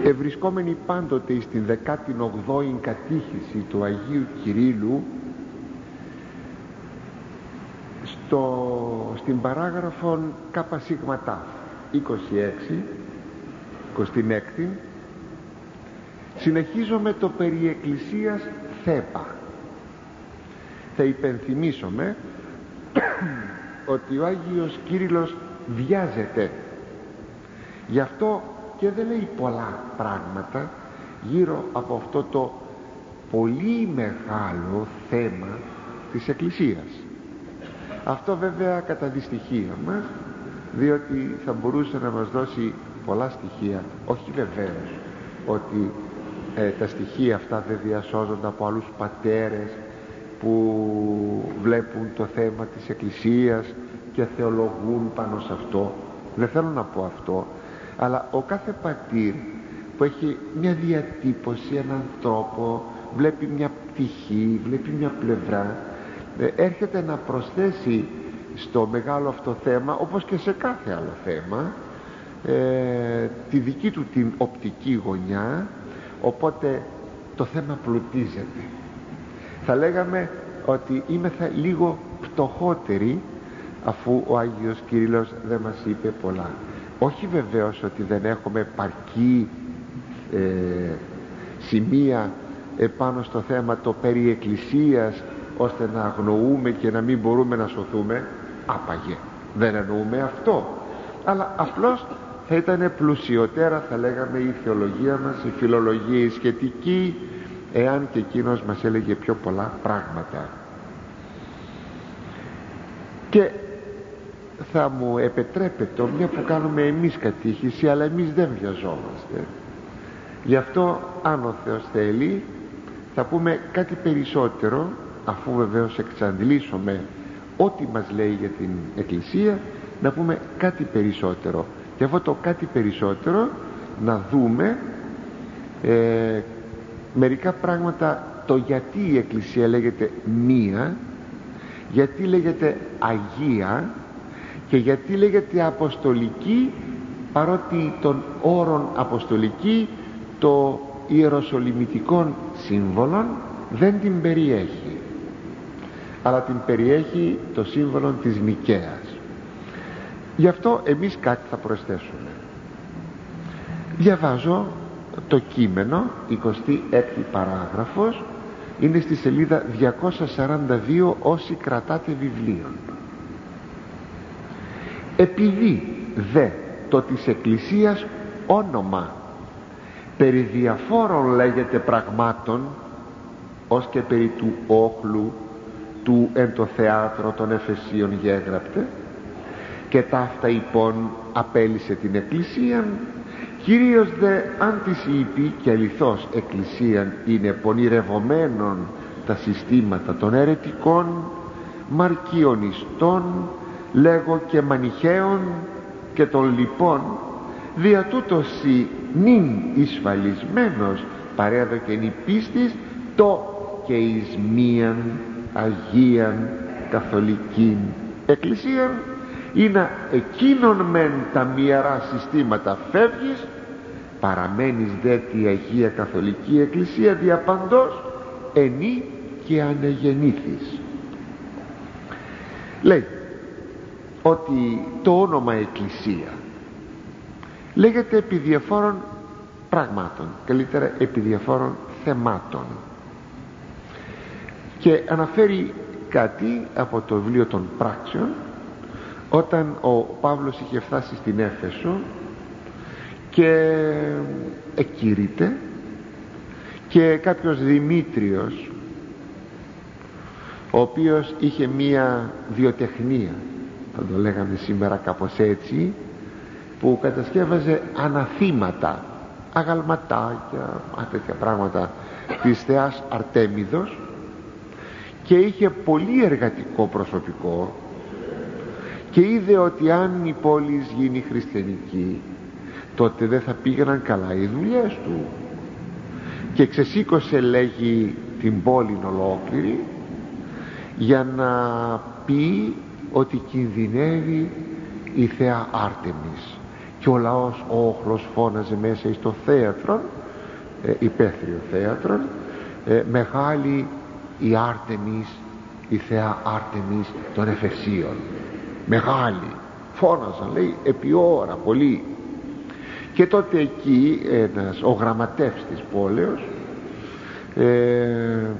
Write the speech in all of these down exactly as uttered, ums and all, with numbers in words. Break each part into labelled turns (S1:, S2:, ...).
S1: ευρισκόμενοι πάντοτε στην δεκάτη ογδόη κατήχηση του Αγίου Κυρίλλου, στο, στην παράγραφον ΚΣΤ είκοσι έξι, είκοσι έξι, συνεχίζουμε το περί εκκλησίας θέμα. Θα υπενθυμίσουμε ότι ο Άγιος Κύριλλος βιάζεται, γι' αυτό και δεν λέει πολλά πράγματα γύρω από αυτό το πολύ μεγάλο θέμα της Εκκλησίας. Αυτό βέβαια κατά τη στοιχεία μας, διότι θα μπορούσε να μας δώσει πολλά στοιχεία, όχι βεβαίως ότι ε, τα στοιχεία αυτά δεν διασώζονται από άλλους πατέρες που βλέπουν το θέμα της Εκκλησίας και θεολογούν πάνω σε αυτό. Δεν θέλω να πω αυτό, αλλά ο κάθε πατήρ που έχει μια διατύπωση, έναν τρόπο, βλέπει μια πτυχή, βλέπει μια πλευρά, έρχεται να προσθέσει στο μεγάλο αυτό θέμα, όπως και σε κάθε άλλο θέμα, ε, τη δική του την οπτική γωνιά, οπότε το θέμα πλουτίζεται. Θα λέγαμε ότι είμεθα λίγο πτωχότεροι, αφού ο Άγιος Κύριλλος δεν μας είπε πολλά. Όχι βεβαίως ότι δεν έχουμε παρκή ε, σημεία επάνω στο θέμα το περί εκκλησίας, ώστε να αγνοούμε και να μην μπορούμε να σωθούμε. Άπαγε, δεν εννοούμε αυτό, αλλά απλώς θα ήταν πλουσιότερα, θα λέγαμε, η θεολογία μας, η φιλολογία η σχετική, εάν και εκείνος μας έλεγε πιο πολλά πράγματα. Και θα μου επιτρέπετε, μια που κάνουμε εμείς κατήχηση, αλλά εμείς δεν βιαζόμαστε, γι' αυτό αν ο Θεός θέλει θα πούμε κάτι περισσότερο, αφού βεβαίως εξαντλήσουμε ό,τι μας λέει για την Εκκλησία, να πούμε κάτι περισσότερο, και αυτό το κάτι περισσότερο να δούμε ε, μερικά πράγματα, το γιατί η Εκκλησία λέγεται μία, γιατί λέγεται Αγία και γιατί λέγεται Αποστολική, παρότι των όρων Αποστολική το ιεροσολυμητικών σύμβολων δεν την περιέχει, αλλά την περιέχει το σύμβολο της Νικαίας. Γι' αυτό εμείς κάτι θα προσθέσουμε. Διαβάζω το κείμενο, εικοστή έκτη παράγραφος, είναι στη σελίδα διακόσια σαράντα δύο, όσοι κρατάτε βιβλίων. Επειδή δε το της Εκκλησίας όνομα περί διαφόρων λέγεται πραγμάτων, ως και περί του όχλου του εν το θέατρο των Εφεσίων γέγραπτε, και ταύτα υπόν απέλυσε την Εκκλησίαν, κυρίως δε αν της είπε και αληθώς Εκκλησίαν είναι πονηρευομένων τα συστήματα των αιρετικών, μαρκιονιστών, λέγω και μανιχαίων και των λοιπών, δια τούτος η νυν εισφαλισμένος παρέδοκεν η πίστης το και εις μίαν Αγίαν Καθολικήν Εκκλησίαν, είναι εκείνον μεν τα μοιερά συστήματα φεύγεις, παραμένεις δε τη Αγία Καθολική Εκκλησία διαπαντός ενή και ανεγεννήθης. Λέει ότι το όνομα Εκκλησία λέγεται επί διαφόρων πραγμάτων, καλύτερα επί διαφόρων θεμάτων, και αναφέρει κάτι από το βιβλίο των Πράξεων, όταν ο Παύλος είχε φτάσει στην Έφεσο και εκηρύττε, και κάποιος Δημήτριος, ο οποίος είχε μία βιοτεχνία, θα το λέγαμε σήμερα κάπως έτσι, που κατασκεύαζε αναθήματα, αγαλματάκια, τέτοια πράγματα της θεάς Αρτέμιδος, και είχε πολύ εργατικό προσωπικό, και είδε ότι αν η πόλη γίνει χριστιανική, τότε δεν θα πήγαιναν καλά οι δουλειές του, και ξεσήκωσε, λέγει, την πόλη ολόκληρη για να πει ότι κινδυνεύει η θεά Άρτεμις, και ο λαός ο όχλος φώναζε μέσα στο θέατρο, ε, υπαίθριο θέατρο, ε, μεγάλη η Άρτεμις, η θεά Άρτεμις των Εφεσίων, μεγάλη, φώναζαν, λέει, επί ώρα πολύ. Και τότε εκεί ένας, ο γραμματεύς της πόλεως, ε,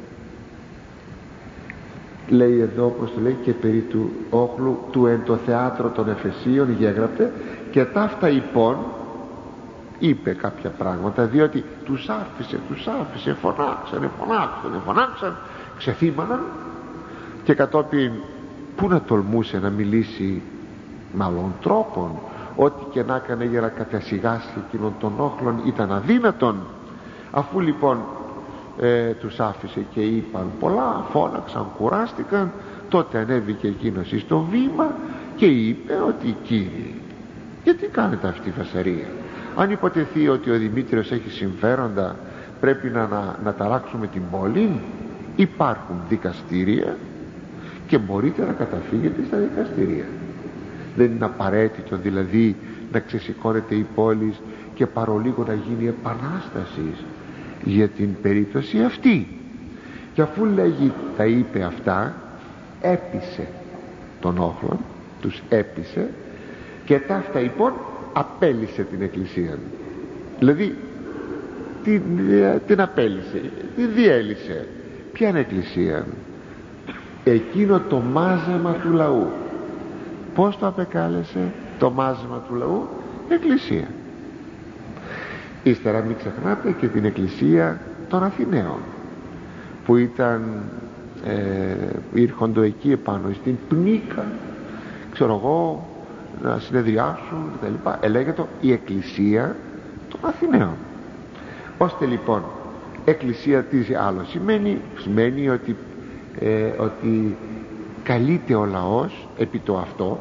S1: λέει εδώ, όπως το λέει, και περί του όχλου του εν το θέατρο των Εφεσίων γέγραπτε, και ταύτα υπόν είπε κάποια πράγματα, διότι τους άφησε, τους άφησε, φωνάξανε, φωνάξανε, φωνάξανε, ξεθύμαναν, και κατόπιν πού να τολμούσε να μιλήσει με άλλων τρόπων, ό,τι και να έκανε για να κατασυγάσει εκείνον των όχλων ήταν αδύνατον. Αφού λοιπόν ε, τους άφησε και είπαν πολλά, φώναξαν, κουράστηκαν, τότε ανέβηκε εκείνος στο βήμα και είπε ότι κύριοι, γιατί κάνετε αυτή η φασαρία? Αν υποτεθεί ότι ο Δημήτριος έχει συμφέροντα, πρέπει να, να, να ταράξουμε την πόλη. Υπάρχουν δικαστήρια και μπορείτε να καταφύγετε στα δικαστήρια. Δεν είναι απαραίτητο δηλαδή να ξεσηκώνεται η πόλη και παρολίγο να γίνει επανάσταση για την περίπτωση αυτή. Και αφού λέγει τα είπε αυτά, έπεισε τον όχλον, τους έπεισε, και ταύτα λοιπόν απέλυσε την εκκλησία. Δηλαδή την, την απέλυσε, την διέλυσε. Ποια είναι εκκλησία? Εκείνο το μάζεμα του λαού. Πώς το απεκάλεσε το μάζεμα του λαού? Εκκλησία. Ύστερα μην ξεχνάτε και την εκκλησία των Αθηναίων, που ήταν ε, ήρχοντο εκεί επάνω στην πνίκα, ξέρω εγώ, να συνεδριάσουν κτλ. Ελέγεται η εκκλησία των Αθηναίων. Ώστε λοιπόν εκκλησία τι άλλο σημαίνει? Σημαίνει ότι, ε, ότι καλείται ο λαός επί το αυτό,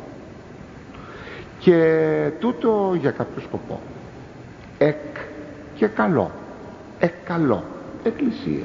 S1: και τούτο για κάποιο σκοπό. Εκ και καλό, εκ καλό, εκκλησία.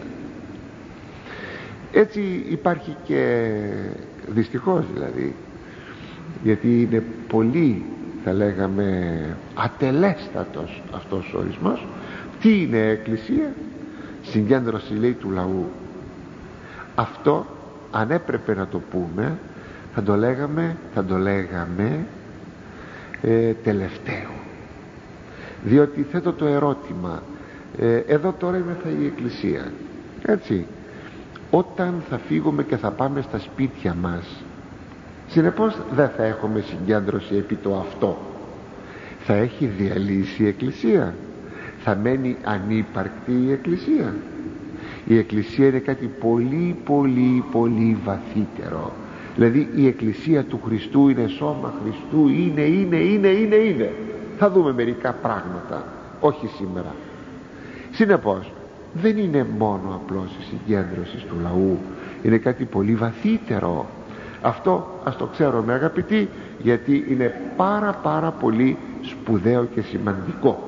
S1: Έτσι υπάρχει και δυστυχώς δηλαδή, γιατί είναι πολύ, θα λέγαμε, ατελέστατος αυτός ο ορισμός. Τι είναι εκκλησία? Συγκέντρωση, λέει, του λαού. Αυτό αν έπρεπε να το πούμε, θα το λέγαμε, θα το λέγαμε ε, τελευταίο. Διότι θέτω το ερώτημα, ε, εδώ τώρα είμαι θα η εκκλησία, έτσι, όταν θα φύγουμε και θα πάμε στα σπίτια μας, συνεπώς δεν θα έχουμε συγκέντρωση επί το αυτό. Θα έχει διαλύσει η εκκλησία, θα μένει ανύπαρκτη η εκκλησία. Η εκκλησία είναι κάτι πολύ πολύ πολύ βαθύτερο. Δηλαδή η εκκλησία του Χριστού είναι σώμα Χριστού, είναι, είναι, είναι, είναι, είναι. Θα δούμε μερικά πράγματα, όχι σήμερα. Συνεπώς δεν είναι μόνο απλώς η συγκέντρωση του λαού, είναι κάτι πολύ βαθύτερο. Αυτό ας το ξέρουμε, αγαπητοί, γιατί είναι πάρα πάρα πολύ σπουδαίο και σημαντικό.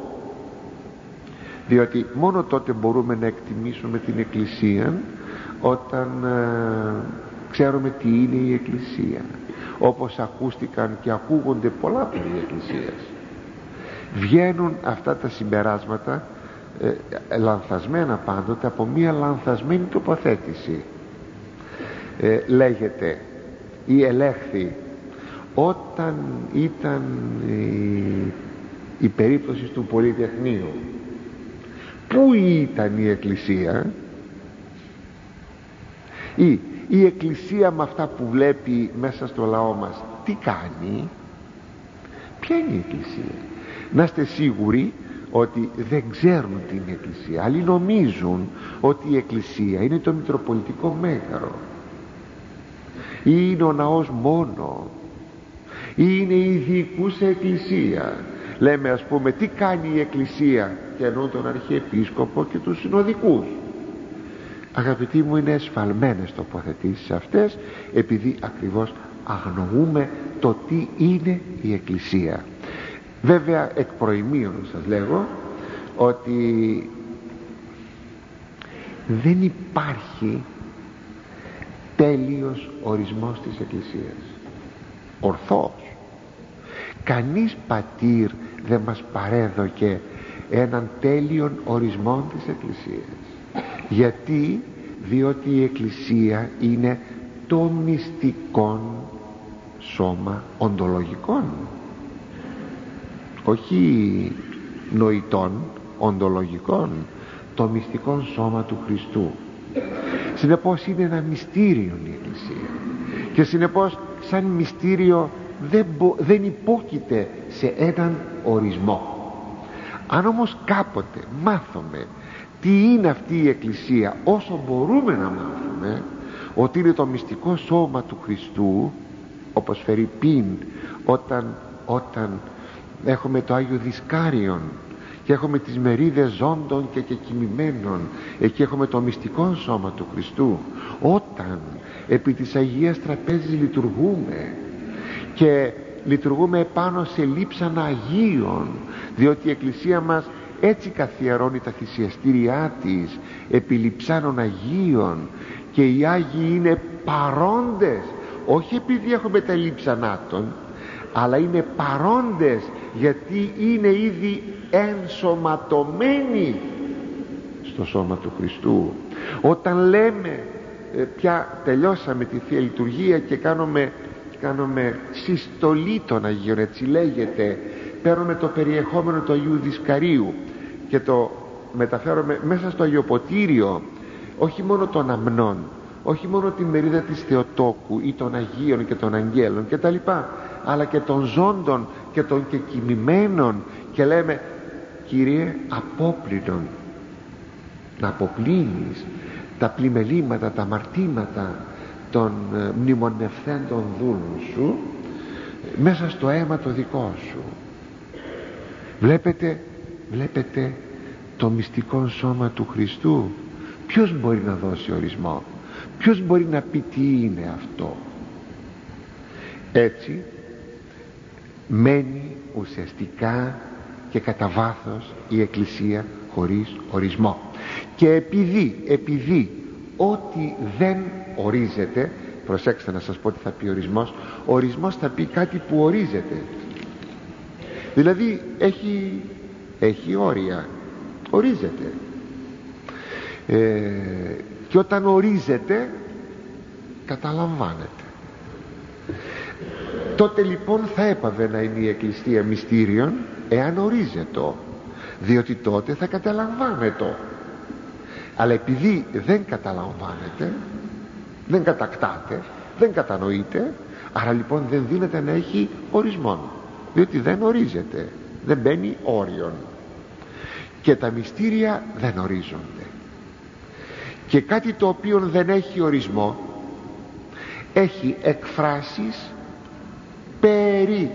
S1: Διότι μόνο τότε μπορούμε να εκτιμήσουμε την εκκλησία, όταν ε, ξέρουμε τι είναι η εκκλησία, όπως ακούστηκαν και ακούγονται πολλά περί εκκλησίας. Βγαίνουν αυτά τα συμπεράσματα ε, λανθασμένα πάντοτε από μία λανθασμένη τοποθέτηση. ε, λέγεται ή ελέγχθη, όταν ήταν η, η περίπτωση του Πολυτεχνείου, πού ήταν η εκκλησία? Ή η εκκλησία με αυτά που βλέπει μέσα στο λαό μας τι κάνει? Ποια είναι η εκκλησία? Να είστε σίγουροι ότι δεν ξέρουν την εκκλησία. Άλλοι νομίζουν ότι η εκκλησία είναι το Μητροπολιτικό Μέγαρο, ή είναι ο ναός μόνο, ή είναι η διοικούσα εκκλησία. Λέμε, ας πούμε, τι κάνει η εκκλησία, και εννοώ τον Αρχιεπίσκοπο και τους συνοδικούς. Αγαπητοί μου, είναι εσφαλμένες τοποθετήσεις αυτές, επειδή ακριβώς αγνοούμε το τι είναι η εκκλησία. Βέβαια εκ προημίων σας λέγω ότι δεν υπάρχει τέλειος ορισμός της εκκλησίας, ορθός. κανείς πατήρ δεν μας παρέδωκε έναν τέλειον ορισμό της Εκκλησίας. Γιατί? Διότι η Εκκλησία είναι το μυστικόν σώμα οντολογικών, όχι νοητών, οντολογικών, το μυστικόν σώμα του Χριστού. Συνεπώς είναι ένα μυστήριο η Εκκλησία, και συνεπώς σαν μυστήριο δεν, μπο, δεν υπόκειται σε έναν ορισμό. Αν όμως κάποτε μάθουμε τι είναι αυτή η Εκκλησία, όσο μπορούμε να μάθουμε ότι είναι το μυστικό σώμα του Χριστού, όπως φερειπίν όταν, όταν έχουμε το Άγιο Δισκάριον και έχουμε τις μερίδες ζώντων και κεκοιμημένων, εκεί έχουμε το μυστικό σώμα του Χριστού. Όταν επί της Αγίας Τραπέζης λειτουργούμε και λειτουργούμε επάνω σε λείψανα Αγίων, διότι η Εκκλησία μας έτσι καθιερώνει τα θυσιαστήριά της επί λειψάνων Αγίων, και οι Άγιοι είναι παρόντες, όχι επειδή έχουμε τα λείψανά των, αλλά είναι παρόντες γιατί είναι ήδη ενσωματωμένοι στο σώμα του Χριστού. Όταν λέμε ε, πια τελειώσαμε τη Θεία Λειτουργία και κάνουμε, κάνουμε συστολή των Αγίων, έτσι λέγεται, παίρνουμε το περιεχόμενο του Αγίου Δισκαρίου και το μεταφέρουμε μέσα στο Αγιοποτήριο, όχι μόνο των αμνών, όχι μόνο τη μερίδα της Θεοτόκου ή των Αγίων και των Αγγέλων και τα λοιπά, αλλά και των ζώντων και των κεκοιμημένων, και λέμε Κύριε απόπλυνον, να αποπλύνεις τα πλημελήματα, τα αμαρτήματα των ε, μνημονευθέντων δούλων σου μέσα στο αίμα το δικό σου. Βλέπετε, βλέπετε το μυστικό σώμα του Χριστού. Ποιος μπορεί να δώσει ορισμό? Ποιος μπορεί να πει τι είναι αυτό? Έτσι μένει ουσιαστικά και κατά βάθος η Εκκλησία χωρίς ορισμό. Και επειδή, επειδή ό,τι δεν ορίζεται, προσέξτε να σας πω τι θα πει ορισμός. Ορισμός θα πει κάτι που ορίζεται, δηλαδή έχει, έχει όρια, ορίζεται, ε, και όταν ορίζεται καταλαμβάνεται. Τότε λοιπόν θα έπαβε να είναι η Εκκλησία μυστήριον εάν ορίζεται, διότι τότε θα καταλαμβάνεται. Αλλά επειδή δεν καταλαμβάνεται, δεν κατακτάται, δεν κατανοείται, άρα λοιπόν δεν δύναται να έχει ορισμό, διότι δεν ορίζεται, δεν μπαίνει όριον. Και τα μυστήρια δεν ορίζονται, και κάτι το οποίο δεν έχει ορισμό έχει εκφράσεις περί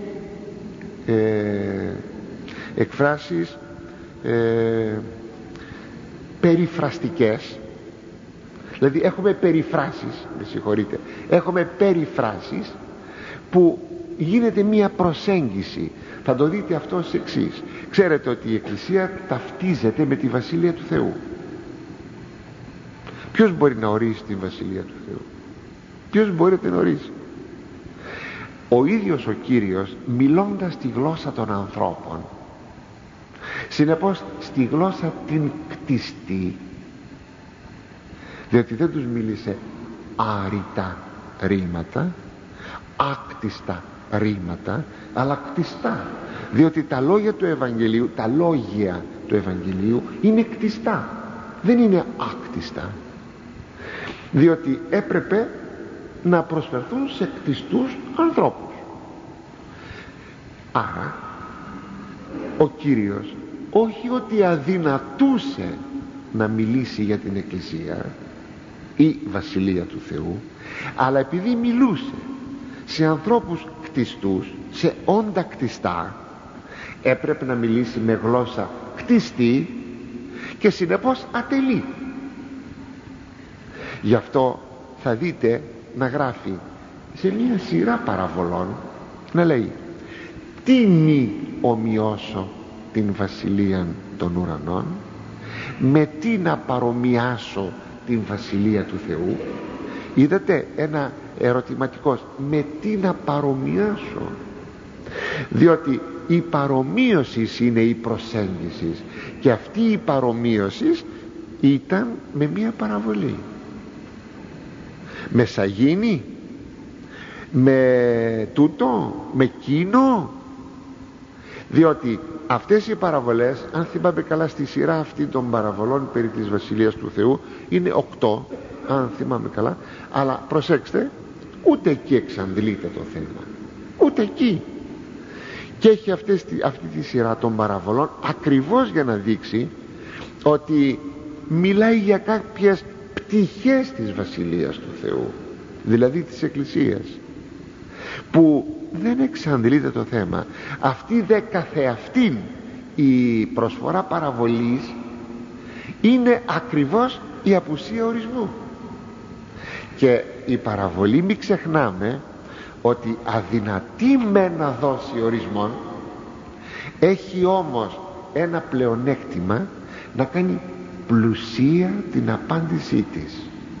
S1: ε, εκφράσεις ε, περιφραστικές. Δηλαδή έχουμε περιφράσεις, με συγχωρείτε, έχουμε περιφράσεις που γίνεται μία προσέγγιση. Θα το δείτε αυτό ως εξής. Ξέρετε ότι η Εκκλησία ταυτίζεται με τη Βασιλεία του Θεού. Ποιος μπορεί να ορίσει την Βασιλεία του Θεού? Ποιος μπορεί να την ορίσει? Ο ίδιος ο Κύριος, μιλώντας τη γλώσσα των ανθρώπων, συνεπώς στη γλώσσα την κτιστή, διότι δεν τους μίλησε άρρητα ρήματα, άκτιστα ρήματα, αλλά κτιστά, διότι τα λόγια του Ευαγγελίου, τα λόγια του Ευαγγελίου είναι κτιστά, δεν είναι άκτιστα, διότι έπρεπε να προσφερθούν σε κτιστούς ανθρώπους. Άρα ο Κύριος όχι ότι αδυνατούσε να μιλήσει για την Εκκλησία ή Βασιλεία του Θεού, αλλά επειδή μιλούσε σε ανθρώπους κτιστούς, σε όντα κτιστά, έπρεπε να μιλήσει με γλώσσα κτιστή και συνεπώς ατελή. Γι' αυτό θα δείτε να γράφει σε μια σειρά παραβολών, να λέει τι μη ομοιώσω την Βασιλεία των ουρανών, με τι να παρομοιάσω την Βασιλεία του Θεού. Είδατε ένα ερωτηματικός, με τι να παρομοιάσω? διότι η παρομοίωση είναι η προσέγγιση, και αυτή η παρομοίωση ήταν με μία παραβολή, με σαγίνη, με τούτο, με κίνο. Διότι αυτές οι παραβολές, αν θυμάμαι καλά, στη σειρά αυτή των παραβολών περί της Βασιλείας του Θεού είναι οκτώ, αν θυμάμαι καλά, αλλά προσέξτε, ούτε εκεί εξαντλείται το θέμα, ούτε εκεί. Και έχει αυτές, αυτή τη σειρά των παραβολών ακριβώς για να δείξει ότι μιλάει για κάποιες πτυχές της Βασιλείας του Θεού, δηλαδή της Εκκλησίας, που δεν εξαντλείται το θέμα. Αυτή δε καθεαυτήν η προσφορά παραβολής είναι ακριβώς η απουσία ορισμού. Και η παραβολή, μην ξεχνάμε ότι αδυνατεί με να δώσει ορισμόν, έχει όμως ένα πλεονέκτημα, να κάνει πλουσία την απάντησή της,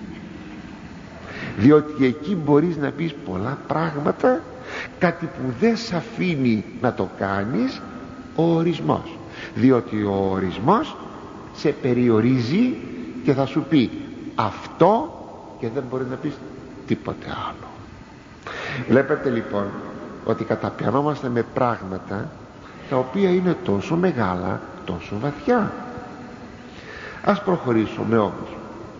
S1: διότι εκεί μπορείς να πεις πολλά πράγματα, κάτι που δεν σ' αφήνει να το κάνεις ο ορισμός, διότι ο ορισμός σε περιορίζει και θα σου πει αυτό και δεν μπορεί να πεις τίποτε άλλο. Βλέπετε λοιπόν ότι καταπιανόμαστε με πράγματα τα οποία είναι τόσο μεγάλα, τόσο βαθιά. Ας προχωρήσουμε όμως.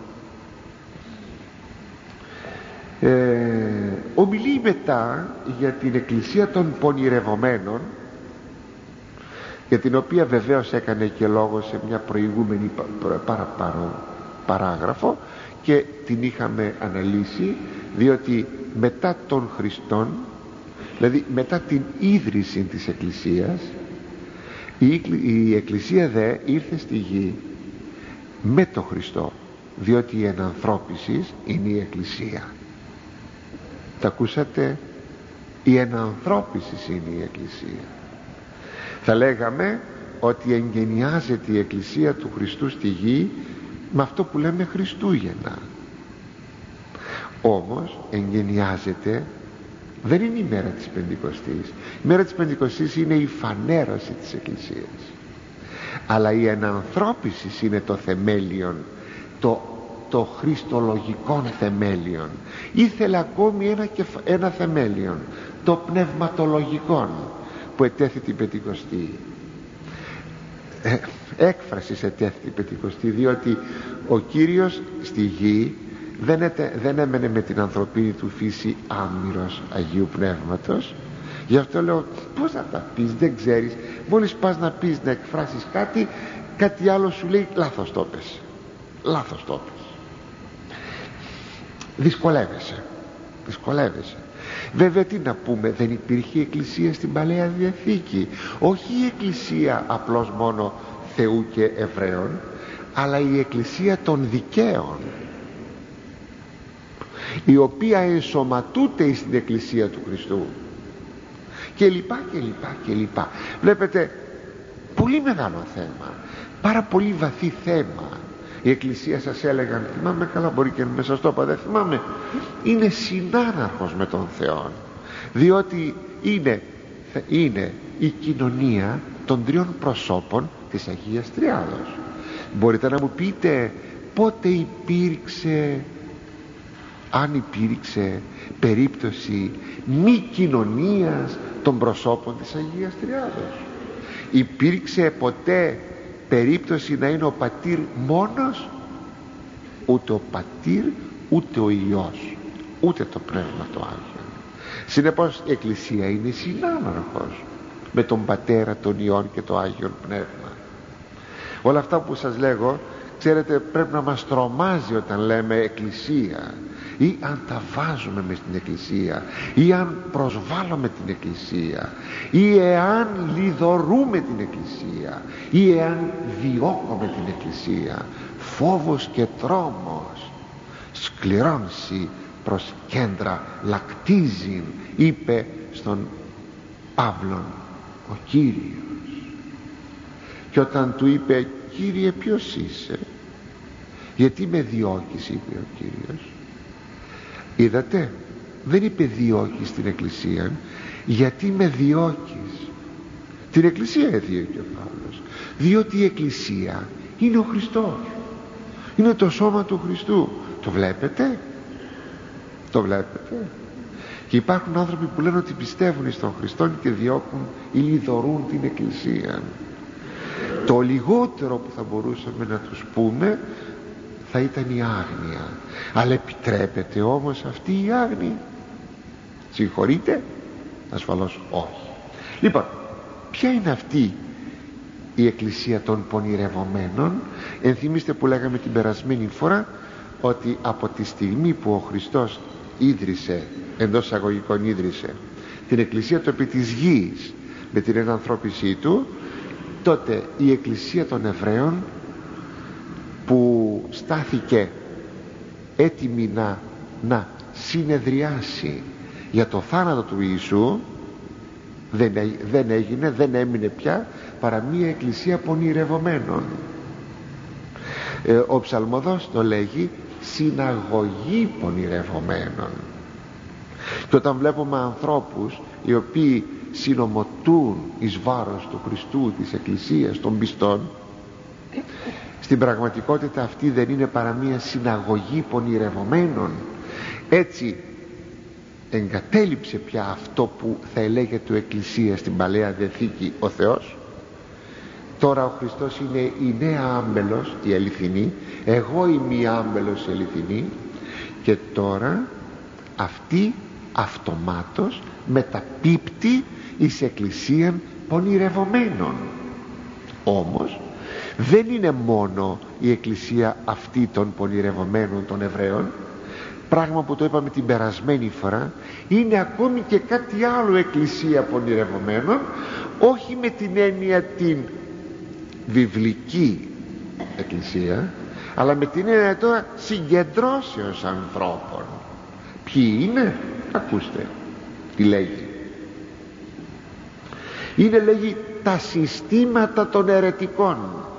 S1: ε, ομιλεί μετά για την Εκκλησία των πονηρευομένων, για την οποία βεβαίως έκανε και λόγο σε μια προηγούμενη παραπάνω παράγραφο και την είχαμε αναλύσει, διότι μετά τον Χριστόν, δηλαδή μετά την ίδρυση της Εκκλησίας, η, η Εκκλησία δε ήρθε στη γη με τον Χριστό, διότι η ενανθρώπιση είναι η Εκκλησία. Τα ακούσατε? Η ενανθρώπιση είναι η Εκκλησία. Θα λέγαμε ότι εγγενιάζεται η Εκκλησία του Χριστού στη γη με αυτό που λέμε Χριστούγεννα. Όμως εγγενιάζεται, δεν είναι η μέρα της Πεντηκοστής. Η μέρα της Πεντηκοστής είναι η φανέρωση της Εκκλησίας, αλλά η ενανθρώπιση είναι το θεμέλιον, το, το χριστολογικό θεμέλιον. Ήθελε ακόμη ένα, ένα θεμέλιον, το πνευματολογικό, που ετέθη την Πεντηκοστή. ε, έκφραση ετέθη την Πεντηκοστή, διότι ο Κύριος στη γη δεν, έτε, δεν έμενε με την ανθρωπίνη του φύση άμυρος Αγίου Πνεύματος. Γι' αυτό λέω, πώς να τα πεις, δεν ξέρεις. Μόλις πας να πεις, να εκφράσεις κάτι, κάτι άλλο σου λέει λάθος το πες, λάθος το πες. Δυσκολεύεσαι, δυσκολεύεσαι. Βέβαια τι να πούμε, δεν υπήρχε εκκλησία στην Παλαιά Διαθήκη, όχι η εκκλησία απλώς μόνο Θεού και Εβραίων, αλλά η εκκλησία των δικαίων, η οποία ενσωματούται στην εκκλησία του Χριστού, και λοιπά και λοιπά και λοιπά. Βλέπετε, πολύ μεγάλο θέμα, πάρα πολύ βαθύ θέμα. Η εκκλησία, σας έλεγαν, θυμάμαι καλά, μπορεί και να σας το είπα, δεν θυμάμαι, είναι συνάναρχος με τον Θεό, διότι είναι, είναι η κοινωνία των τριών προσώπων της Αγίας Τριάδος. Μπορείτε να μου πείτε πότε υπήρξε, αν υπήρξε περίπτωση μη κοινωνίας των προσώπων της Αγίας Τριάδος? Υπήρξε ποτέ περίπτωση να είναι ο πατήρ μόνος? Ούτε ο πατήρ, ούτε ο Υιός, ούτε το Πνεύμα το Άγιο. Συνεπώς η Εκκλησία είναι συνάναρχος με τον Πατέρα, τον Υιόν και το Άγιον Πνεύμα. Όλα αυτά που σας λέγω, ξέρετε, πρέπει να μας τρομάζει όταν λέμε Εκκλησία, ή αν τα βάζουμε μες στην Εκκλησία, ή αν προσβάλλουμε την Εκκλησία, ή εάν λιδωρούμε την Εκκλησία, ή εάν διώκουμε την Εκκλησία. Φόβος και τρόμος, σκληρώνσει προς κέντρα λακτίζειν, είπε στον Παύλον ο Κύριος. Και όταν του είπε, Κύριε, ποιος είσαι, γιατί με διώκεις, είπε ο Κύριος. Είδατε, δεν είπε διώκεις την Εκκλησία, γιατί με διώκεις. Την Εκκλησία έδιωκε ο Παύλος, διότι η Εκκλησία είναι ο Χριστός, είναι το σώμα του Χριστού. Το βλέπετε? Το βλέπετε? Και υπάρχουν άνθρωποι που λένε ότι πιστεύουν στον Χριστό και διώκουν ή λιδωρούν την Εκκλησία. Το λιγότερο που θα μπορούσαμε να τους πούμε θα ήταν η άγνοια. Αλλά επιτρέπεται όμως αυτή η άγνοια? Συγχωρείτε? Ασφαλώς όχι. Λοιπόν, ποια είναι αυτή η Εκκλησία των πονηρευομένων? Ενθυμίστε που λέγαμε την περασμένη φορά ότι από τη στιγμή που ο Χριστός ίδρυσε, εντός εισαγωγικών ίδρυσε την Εκκλησία του επί της γης με την ενανθρώπισή του, τότε η Εκκλησία των Εβραίων που στάθηκε έτοιμη να, να συνεδριάσει για το θάνατο του Ιησού, δεν, δεν έγινε, δεν έμεινε πια παρά μία εκκλησία πονηρευομένων. ε, ο ψαλμοδός το λέγει συναγωγή πονηρευομένων. Και όταν βλέπουμε ανθρώπους οι οποίοι συνομωτούν εις βάρος του Χριστού, της Εκκλησίας, των πιστών, στην πραγματικότητα αυτή δεν είναι παρά μία συναγωγή πονηρευομένων. Έτσι εγκατέλειψε πια αυτό που θα ελέγεται Εκκλησία στην Παλαιά Διαθήκη ο Θεός. Τώρα ο Χριστός είναι η νέα άμπελος, η αληθινή, εγώ είμαι η άμπελος η αληθινή, και τώρα αυτή αυτομάτως μεταπίπτει εις εκκλησίαν πονηρευομένων. Όμως δεν είναι μόνο η εκκλησία αυτή των πονηρευομένων των Εβραίων, πράγμα που το είπαμε την περασμένη φορά, είναι ακόμη και κάτι άλλο εκκλησία πονηρευομένων, όχι με την έννοια την βιβλική εκκλησία, αλλά με την έννοια τώρα συγκεντρώσεως ανθρώπων. Ποιοι είναι? Ακούστε τι λέγει. Είναι, λέγει, τα συστήματα των αιρετικών,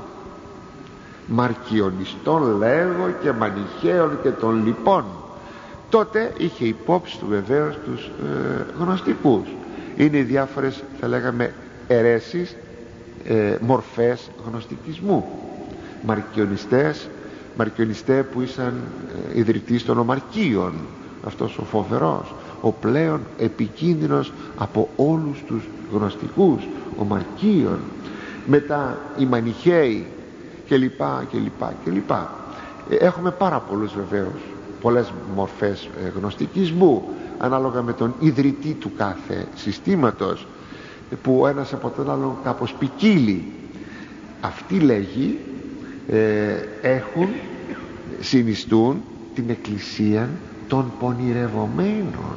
S1: Μαρκιονιστών λέγω και Μανιχαίων και των λοιπών. Τότε είχε υπόψη του βεβαίως τους ε, γνωστικούς. Είναι οι διάφορες, θα λέγαμε, αιρέσεις, ε, μορφές γνωστικισμού. Μαρκιονιστές, Μαρκιονιστέ που ήσαν ε, ιδρυτής των Ομαρκίων, αυτός ο φοβερός, ο πλέον επικίνδυνος από όλους τους γνωστικούς, ο Μαρκίων. Μετά οι Μανιχαίοι και λοιπά και λοιπά και λοιπά. Έχουμε πάρα πολλούς βεβαίως, πολλές μορφές γνωστικισμού ανάλογα με τον ιδρυτή του κάθε συστήματος, που ο ένας από τον άλλον κάπως ποικίλει. Αυτοί, λέγει, ε, έχουν, συνιστούν την εκκλησία των πονηρευομένων.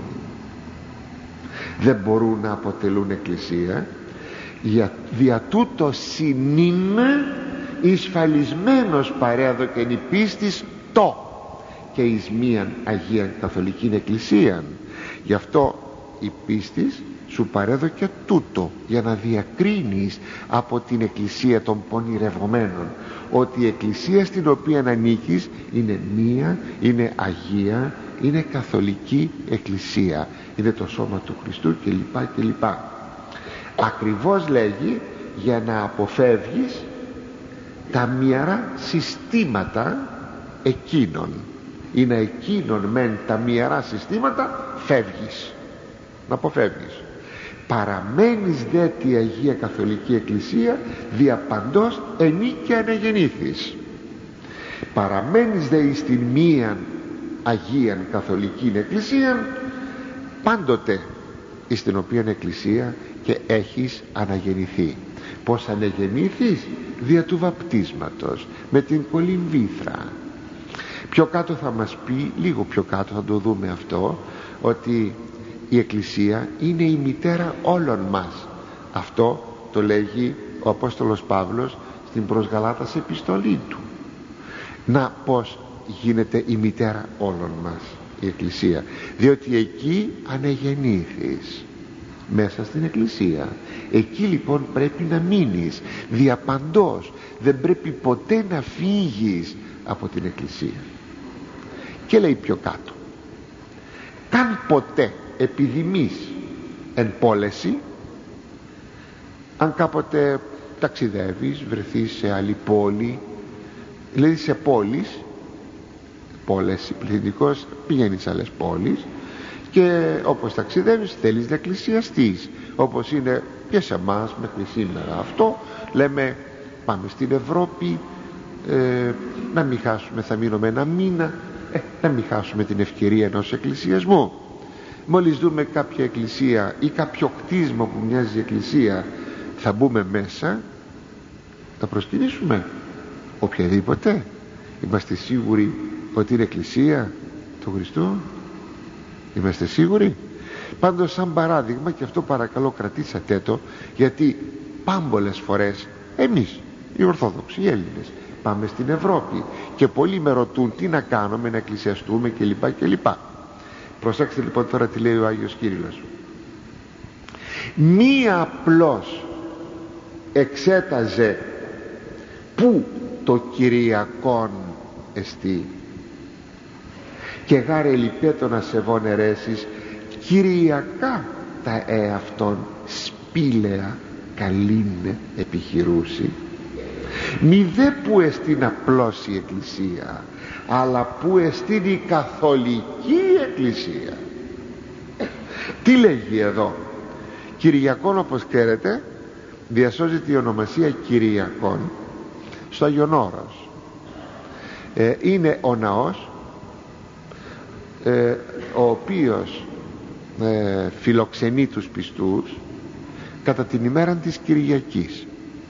S1: Δεν μπορούν να αποτελούν εκκλησία, για, δια τούτο συνήν εισφαλισμένος παρέδοκεν η πίστης το και εις μίαν Αγίαν Καθολικήν Εκκλησίαν. Γι' αυτό η πίστης σου παρέδοκε τούτο, για να διακρίνεις από την εκκλησία των πονηρευομένων ότι η εκκλησία στην οποία ανήκεις είναι μία, είναι Αγία, είναι καθολική εκκλησία, είναι το σώμα του Χριστού κλπ κλπ. Ακριβώς, λέγει, για να αποφεύγεις τα μοιρά συστήματα εκείνων. Είναι εκείνων μεν τα μοιρά συστήματα, φεύγεις, να αποφεύγεις. Παραμένεις δε τη Αγία Καθολική Εκκλησία διαπαντός ενή και αναγεννήθης. Παραμένεις δε εις την μίαν Αγίαν Καθολική Εκκλησία πάντοτε εις την οποία εκκλησία και έχεις αναγεννηθεί. Πως αναγεννήθης? Δια του βαπτίσματος με την κολυμβήθρα. Πιο κάτω θα μας πει, λίγο πιο κάτω θα το δούμε αυτό, ότι η εκκλησία είναι η μητέρα όλων μας. Αυτό το λέγει ο Απόστολος Παύλος στην προς Γαλάτας επιστολή του. Να πως γίνεται η μητέρα όλων μας η εκκλησία? Διότι εκεί αναγεννήθης, μέσα στην εκκλησία. Εκεί λοιπόν πρέπει να μείνεις διαπαντός, δεν πρέπει ποτέ να φύγεις από την εκκλησία. Και λέει πιο κάτω, καν ποτέ επιδημείς εν πόλεση, αν κάποτε ταξιδεύεις, βρεθείς σε άλλη πόλη, δηλαδή σε πόλεις, πόλες πληθυντικός, πηγαίνεις σε άλλες πόλεις και όπως ταξιδεύεις θέλεις να εκκλησιαστείς, όπως είναι και σε εμάς μέχρι σήμερα. Αυτό λέμε, πάμε στην Ευρώπη, ε, να μην χάσουμε, θα μείνουμε ένα μήνα, ε, να μην χάσουμε την ευκαιρία ενός εκκλησιασμού. Μόλις δούμε κάποια εκκλησία ή κάποιο κτίσμα που μοιάζει εκκλησία, θα μπούμε μέσα, θα προσκυνήσουμε οποιαδήποτε. Είμαστε σίγουροι ότι είναι εκκλησία του Χριστού? Είμαστε σίγουροι? Πάντως, σαν παράδειγμα, και αυτό παρακαλώ κρατήσατε το, γιατί πάμπολες φορές εμείς οι Ορθόδοξοι, οι Έλληνες, πάμε στην Ευρώπη και πολλοί με ρωτούν τι να κάνουμε, να εκκλησιαστούμε κλπ κλπ. Προσέξτε λοιπόν τώρα τι λέει ο Άγιος Κύριλλος. Μη απλώς εξέταζε που το Κυριακόν εστί και γάρε λιπέτο να σεβών αιρέσεις Κυριακά τα εαυτόν σπήλαια καλήνε επιχειρούσι. Μη δε που εστίν απλώς η Εκκλησία, αλλά που εστίν η Καθολική Εκκλησία. Τι λέγει εδώ? Κυριακόν, όπως ξέρετε, διασώζεται η ονομασία Κυριακόν στο Άγιον Όρος. ε, είναι ο ναός ε, ο οποίος ε, φιλοξενεί τους πιστούς κατά την ημέρα της Κυριακής,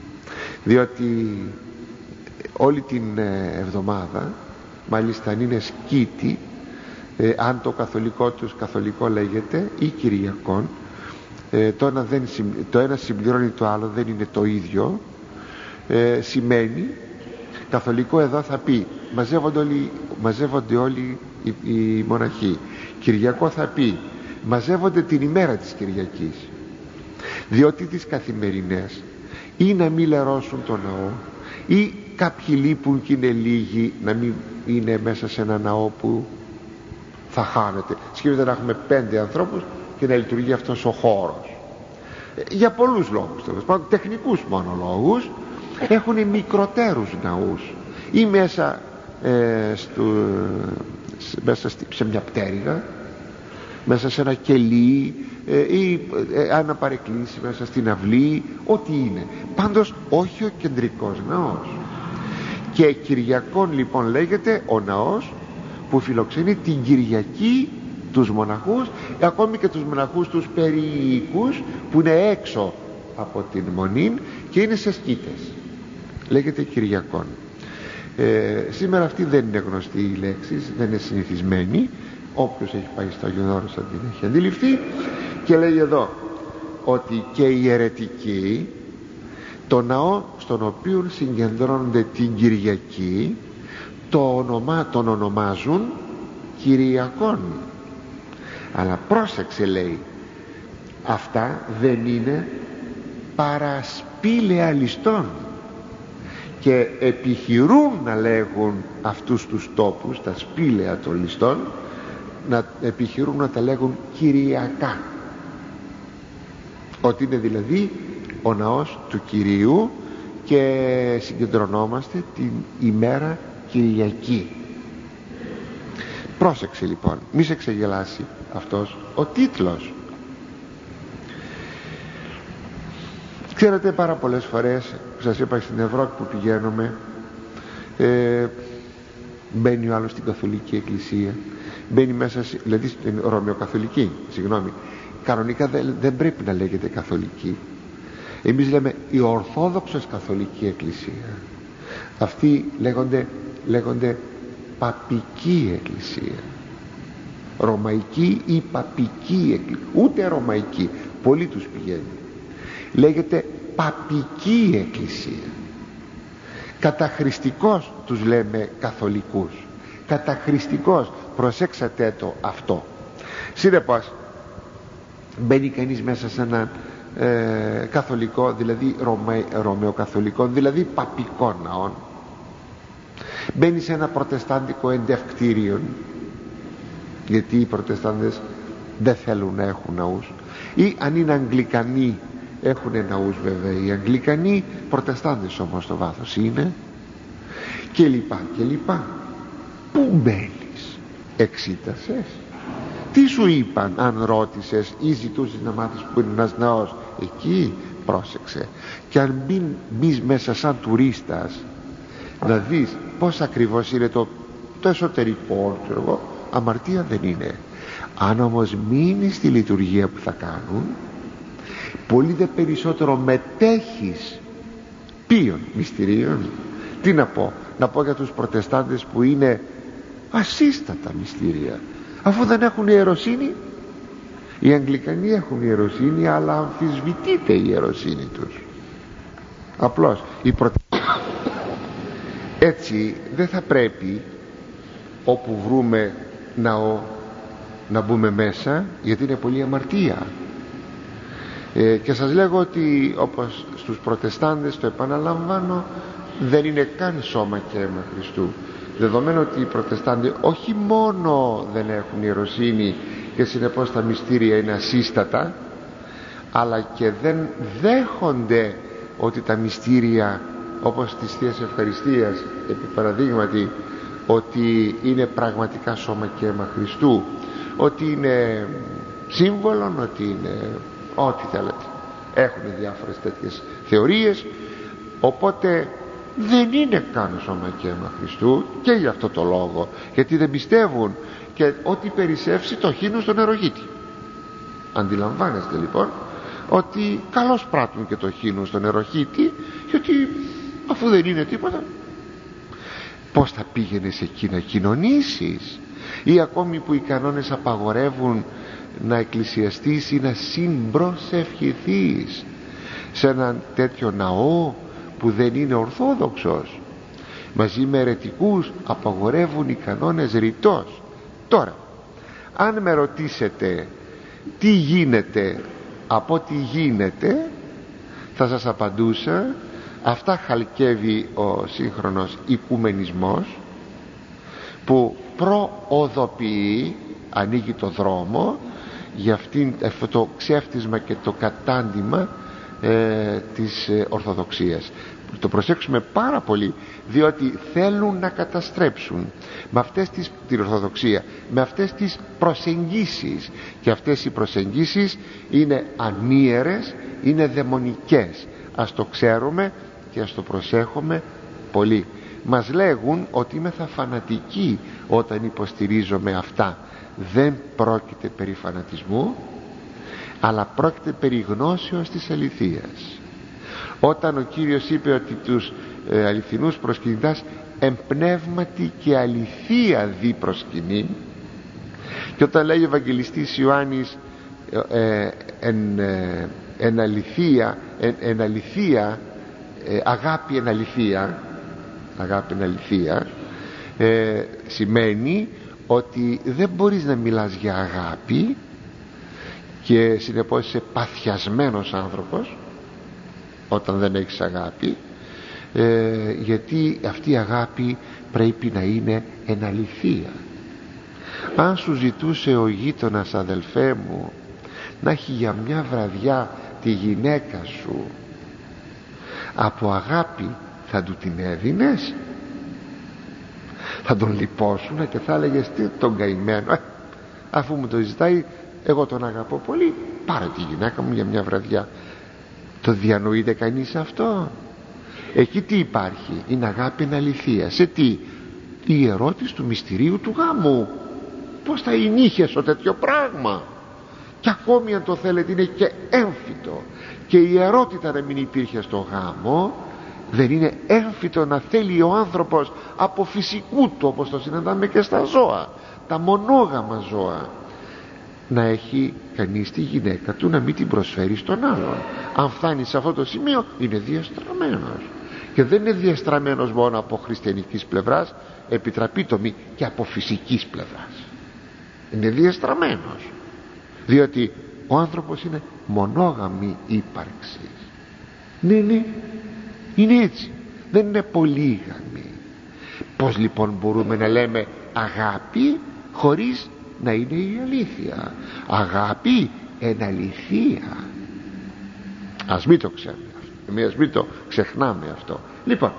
S1: διότι όλη την εβδομάδα, μάλιστα αν είναι σκήτη, ε, αν το καθολικό τους καθολικό λέγεται ή Κυριακόν, ε, το, ένα δεν, το ένα συμπληρώνει το άλλο, δεν είναι το ίδιο. ε, σημαίνει καθολικό, εδώ θα πει μαζεύονται όλοι, μαζεύονται όλοι οι, οι μοναχοί. Κυριακό θα πει μαζεύονται την ημέρα της Κυριακής, διότι τις καθημερινές ή να μην λερώσουν το ναό, ή κάποιοι λείπουν και είναι λίγοι, να μην είναι μέσα σε ένα ναό που θα χάνεται. Σκέφτεται να έχουμε πέντε ανθρώπους και να λειτουργεί αυτός ο χώρος, για πολλούς λόγους, τέλος πάντων, τεχνικούς μόνο λόγους. Έχουν μικροτέρους ναούς ή μέσα, ε, στο, μέσα σε μια πτέρυγα, μέσα σε ένα κελί, ε, ή ε, αν παρεκκλήσει μέσα στην αυλή, ό,τι είναι, πάντως όχι ο κεντρικός ναός. Και Κυριακόν λοιπόν λέγεται ο ναός που φιλοξενεί την Κυριακή τους μοναχούς, ακόμη και τους μοναχούς τους περιοίκους που είναι έξω από την μονή και είναι σε σκήτες, λέγεται Κυριακόν. ε, σήμερα αυτή δεν είναι γνωστή η λέξη, δεν είναι συνηθισμένη. Όποιος έχει πάει στο Άγιον Όρος θα την έχει αντιληφθεί. Και λέει εδώ ότι και οι αιρετικοί το ναό στον οποίο συγκεντρώνονται την Κυριακή το ονομά, τον ονομάζουν Κυριακόν. Αλλά πρόσεξε, λέει, αυτά δεν είναι παρά σπήλαια ληστών, και επιχειρούν να λέγουν αυτούς τους τόπους, τα σπήλαια των ληστών, να επιχειρούν να τα λέγουν Κυριακά, ότι είναι δηλαδή ο ναός του Κυρίου και συγκεντρωνόμαστε την ημέρα Κυριακή. Πρόσεξε λοιπόν, μη σε ξεγελάσει αυτός ο τίτλος. Ξέρετε, πάρα πολλές φορές που σας είπα στην Ευρώπη που πηγαίνουμε, ε, μπαίνει ο άλλος στην Καθολική Εκκλησία, μπαίνει μέσα, δηλαδή στην Ρωμαιοκαθολική, συγγνώμη, κανονικά δεν, δεν πρέπει να λέγεται Καθολική. Εμείς λέμε η Ορθόδοξος Καθολική Εκκλησία. Αυτοί λέγονται, λέγονται Παπική Εκκλησία. Ρωμαϊκή ή Παπική Εκκλησία, ούτε Ρωμαϊκή, πολλοί τους πηγαίνει. Λέγεται Παπική Εκκλησία. Καταχρηστικώς τους λέμε καθολικούς, καταχρηστικώς, προσέξατε το αυτό. Συνεπώς μπαίνει κανείς μέσα σε ένα ε, καθολικό, δηλαδή Ρωμα, ρωμαιοκαθολικό, δηλαδή παπικό ναό, μπαίνει σε ένα προτεστάντικο εντευκτήριο γιατί οι Προτεστάντες δεν θέλουν να έχουν ναούς, ή αν είναι Αγγλικανοί έχουν ναούς βέβαια οι Αγγλικανοί, Προτεστάντες όμως στο βάθος είναι, και λοιπά και λοιπά. Πού μπαίνεις, εξήτασες, τι σου είπαν αν ρώτησες ή ζητούσες να μάθεις που είναι ένας ναός? Εκεί πρόσεξε, και αν μπει, μπεις μέσα σαν τουρίστας να δεις πως ακριβώς είναι το, το εσωτερικό, ξέρω εγώ, αμαρτία δεν είναι. Αν όμως μείνεις στη λειτουργία που θα κάνουν, πολύ δε περισσότερο μετέχεις ποιον μυστηρίων. Τι να πω, να πω για τους Προτεστάντες που είναι ασύστατα μυστήρια, αφού δεν έχουν ιεροσύνη. Οι Αγγλικανοί έχουν ιεροσύνη, αλλά αμφισβητείται η ιεροσύνη τους. Απλώς οι Προτε... έτσι δεν θα πρέπει όπου βρούμε ναό να μπούμε μέσα, γιατί είναι πολύ αμαρτία. ε, και σας λέγω ότι όπως στους Προτεστάντες, το επαναλαμβάνω, δεν είναι καν σώμα και αίμα Χριστού, δεδομένου ότι οι Προτεστάντες όχι μόνο δεν έχουν ιεροσύνη και συνεπώς τα μυστήρια είναι ασύστατα, αλλά και δεν δέχονται ότι τα μυστήρια όπως της Θείας Ευχαριστίας επί παραδείγματι, ότι είναι πραγματικά σώμα και αίμα Χριστού, ότι είναι σύμβολον, ότι είναι ό,τι θέλετε. Έχουν διάφορες τέτοιες θεωρίες, οπότε δεν είναι καν σώμα και αίμα Χριστού, και για αυτό το λόγο, γιατί δεν πιστεύουν και ότι περισσεύσει το χύνουν στον νερογίτη. Αντιλαμβάνεστε λοιπόν ότι καλώς πράττουν και το χύνουν στον νερογίτη, γιατί αφού δεν είναι τίποτα, πως θα πήγαινες εκεί να κοινωνήσεις? Ή ακόμη που οι κανόνες απαγορεύουν να εκκλησιαστείς ή να συμπροσευχηθείς σε έναν τέτοιο ναό που δεν είναι ορθόδοξος, μαζί με αιρετικούς απαγορεύουν οι κανόνες ρητός. Τώρα, αν με ρωτήσετε τι γίνεται από τι γίνεται, θα σας απαντούσα, αυτά χαλκεύει ο σύγχρονος οικουμενισμός, που προοδοποιεί, ανοίγει το δρόμο για αυτήν, αυτό το ξέφτισμα και το κατάντημα ε, της ε, Ορθοδοξίας. Το προσέξουμε πάρα πολύ, διότι θέλουν να καταστρέψουν με αυτές τις, την Ορθοδοξία, με αυτές τις προσεγγίσεις, και αυτές οι προσεγγίσεις είναι ανίερες, είναι δαιμονικές. Ας το ξέρουμε και ας το προσέχουμε πολύ. Μας λέγουν ότι είμαι θα φανατική όταν υποστηρίζομαι αυτά. Δεν πρόκειται περί φανατισμού, αλλά πρόκειται περί γνώσεως της αληθείας. Όταν ο Κύριος είπε ότι τους ε, αληθινούς προσκυνητάς εμπνεύματι και αληθεία δι προσκυνήν, και όταν λέει ο Ευαγγελιστής Ιωάννης ε, ε, εν, ε, εν αληθεία, εν, εν αληθεία ε, αγάπη εν αληθεία, αγάπη εν αληθεία, ε, σημαίνει ότι δεν μπορείς να μιλάς για αγάπη και συνεπώς είσαι παθιασμένος άνθρωπος όταν δεν έχεις αγάπη, ε, γιατί αυτή η αγάπη πρέπει να είναι εν αληθεία. Αν σου ζητούσε ο γείτονας, αδελφέ μου, να έχει για μια βραδιά τη γυναίκα σου, από αγάπη θα του την έδινες? Θα τον λυπόσουνα και θα έλεγες τι τον καημένο, ε, αφού μου το ζητάει, εγώ τον αγαπώ πολύ, πάρε τη γυναίκα μου για μια βραδιά. Το διανοείται κανείς αυτό? Εκεί τι υπάρχει? Είναι αγάπη εν αληθεία. Σε τι? Η ερώτηση του μυστηρίου του γάμου. Πως θα ενήχεσαι τέτοιο πράγμα? Και ακόμη αν το θέλετε είναι και έμφυτο, και η ιερότητα να μην υπήρχε στο γάμο, δεν είναι έμφυτο να θέλει ο άνθρωπος από φυσικού του, όπως το συναντάμε και στα ζώα, τα μονόγαμα ζώα, να έχει κανείς τη γυναίκα του να μην την προσφέρει στον άλλον? Αν φτάνει σε αυτό το σημείο είναι διαστραμμένος, και δεν είναι διαστραμμένος μόνο από χριστιανικής πλευράς, επιτραπεί το μη, και από φυσικής πλευράς είναι διαστραμμένος, διότι ο άνθρωπος είναι μονόγαμη ύπαρξη. Ναι, ναι, είναι έτσι, δεν είναι πολύγαμη. Πως λοιπόν μπορούμε να λέμε αγάπη χωρίς να είναι η αλήθεια. Αγάπη εν αληθεία. Ας μην το ξέρουμε αυτό, ας μην το ξεχνάμε αυτό. Λοιπόν,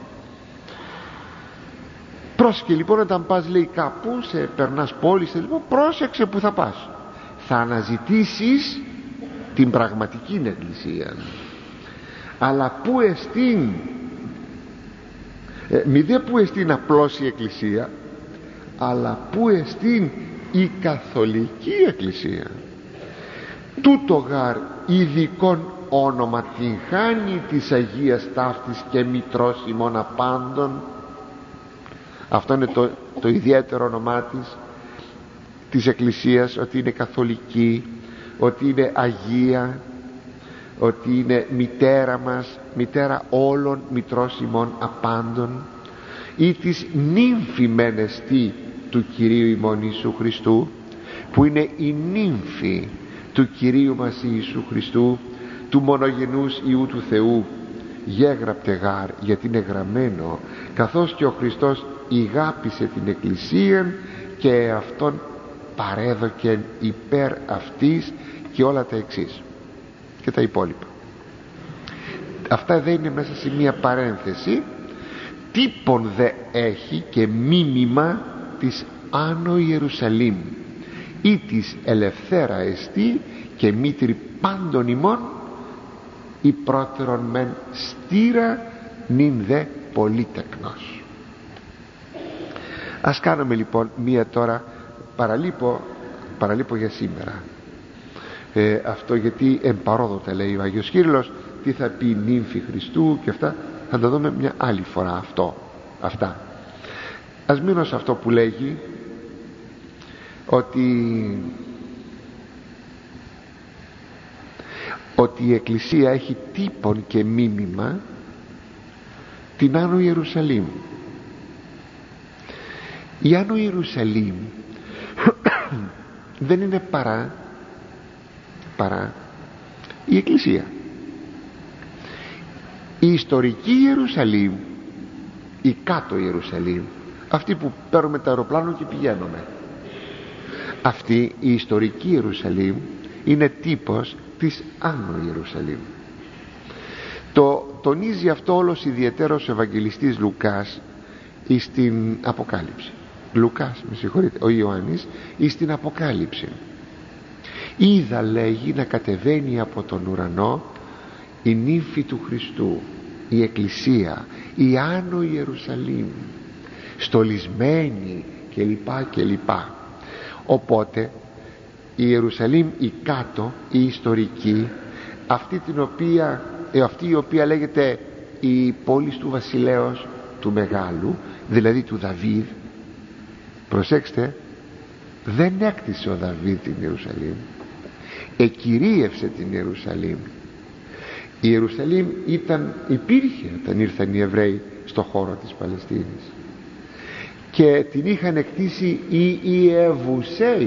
S1: πρόσεχε λοιπόν όταν πας, λέει, κάπου, σε περνάς πόλη, σε, λοιπόν, πρόσεξε που θα πας. Θα αναζητήσεις την πραγματική εκκλησία. Αλλά πού εστίν, ε, μη δε πού εστίν απλώς η εκκλησία, αλλά πού εστίν η καθολική εκκλησία. Τούτο γαρ ειδικών όνομα την χάνει της Αγίας Ταύτης και μητρός ημών απάντων. Αυτό είναι το, το ιδιαίτερο όνομά της, της Εκκλησίας, ότι είναι καθολική, ότι είναι Αγία, ότι είναι μητέρα μας, μητέρα όλων μητρός ημών απάντων, ή της νύμφη μενεστή του Κυρίου ημών Ιησού Χριστού, που είναι η νύμφη του Κυρίου μας Ιησού Χριστού, του μονογενούς Υιού του Θεού. Γέγραπτε γάρ, γιατί είναι γραμμένο, καθώς και ο Χριστός ηγάπησε την Εκκλησία και αυτόν παρέδοκεν υπέρ αυτής, και όλα τα εξής και τα υπόλοιπα. Αυτά δεν είναι μέσα σε μία παρένθεση. Τύπον δε έχει και μίμημα της Άνω Ιερουσαλήμ, ή της ελευθέρα εστί και μήτρη πάντων ημών, η πρώτερον μεν στήρα νυν δε πολύτεκνος. Ας κάνουμε λοιπόν μία τώρα παραλείπω, παραλείπω για σήμερα ε, αυτό, γιατί εμπαρόδοτα λέει ο Άγιος Κύριλλος, τι θα πει νύμφη Χριστού και αυτά θα τα δούμε μια άλλη φορά. Αυτό, αυτά ας μείνω σε αυτό που λέγει ότι ότι η Εκκλησία έχει τύπον και μίμημα την Άνω Ιερουσαλήμ. Η Άνω Ιερουσαλήμ δεν είναι παρά παρά η Εκκλησία. Η ιστορική Ιερουσαλήμ, η κάτω Ιερουσαλήμ, αυτή που παίρνουμε το αεροπλάνο και πηγαίνουμε, αυτή η ιστορική Ιερουσαλήμ είναι τύπος της Άνω Ιερουσαλήμ. Το τονίζει αυτό όλος ιδιαιτέρως ο Ευαγγελιστής Λουκάς εις την Αποκάλυψη. Λουκάς, με συγχωρείτε, ο Ιωάννης, εις την Αποκάλυψη. Είδα, λέγει, να κατεβαίνει από τον ουρανό η νύμφη του Χριστού, η Εκκλησία, η Άνω Ιερουσαλήμ, στολισμένη κλπ κλπ. Οπότε η Ιερουσαλήμ, η κάτω, η ιστορική, αυτή την οποία, ε, αυτή η οποία λέγεται η πόλη του βασιλέως του Μεγάλου, δηλαδή του Δαβίδ. Προσέξτε, δεν έκτισε ο Δαβίδ την Ιερουσαλήμ, εκυρίευσε την Ιερουσαλήμ. Η Ιερουσαλήμ ήταν, υπήρχε όταν ήρθαν οι Εβραίοι στο χώρο της Παλαιστίνης και την είχαν εκτίσει οι Ιεβουσαίοι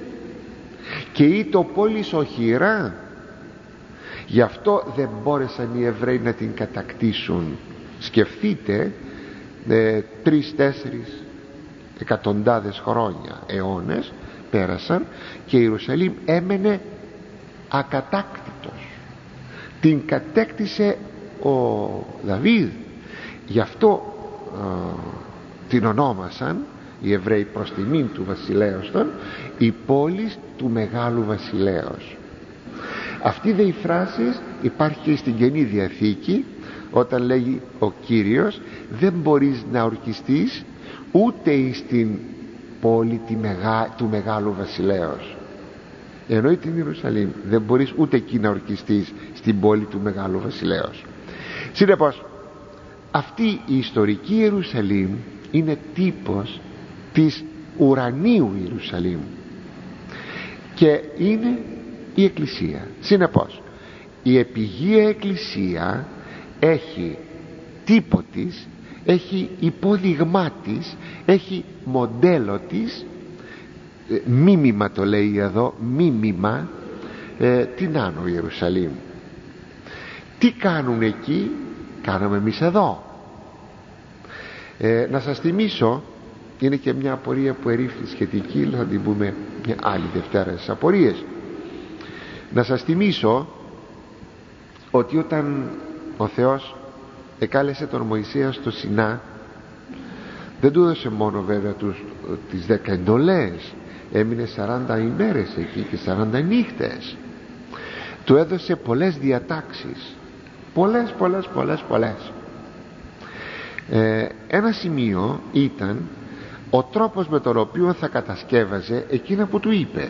S1: και ή το πόλης οχυρά. Γι' αυτό δεν μπόρεσαν οι Εβραίοι να την κατακτήσουν. Σκεφτείτε, ε, τρεις τέσσερις εκατοντάδες χρόνια, αιώνες πέρασαν και η Ιερουσαλήμ έμενε ακατάκτητος. Την κατέκτησε ο Δαβίδ. Γι' αυτό ε, την ονόμασαν οι Εβραίοι προς τιμήν του βασιλέως των η πόλη του Μεγάλου Βασιλέως. Αυτή δε η φράση υπάρχει και στην Καινή Διαθήκη, όταν λέγει ο Κύριος δεν μπορείς να ορκιστείς ούτε στην πόλη τη μεγά, του Μεγάλου Βασιλέως. Εννοεί την Ιερουσαλήμ, δεν μπορείς ούτε εκεί να ορκιστείς στην πόλη του Μεγάλου Βασιλέως. Συνεπώς αυτή η ιστορική Ιερουσαλήμ είναι τύπος της ουρανίου Ιερουσαλήμ και είναι η Εκκλησία. Συνεπώς η επιγεία Εκκλησία έχει τύπο της, έχει υπόδειγμά της, έχει μοντέλο της, ε, μίμημα το λέει εδώ, μίμημα ε, την Άνω Ιερουσαλήμ. Τι κάνουν εκεί, κάναμε εμείς εδώ. ε, να σας θυμίσω είναι και μια απορία που ερήφθη σχετική, θα την πούμε μια άλλη Δευτέρα στις απορίες. Να σας θυμίσω ότι όταν ο Θεός εκάλεσε τον Μωυσέα στο Σινά, δεν του έδωσε μόνο βέβαια τους, τις δέκα εντολές, έμεινε σαράντα ημέρες εκεί και σαράντα νύχτες. Του έδωσε πολλές διατάξεις, πολλές πολλές πολλές πολλές. ε, ένα σημείο ήταν ο τρόπος με τον οποίο θα κατασκεύαζε εκείνα που του είπε.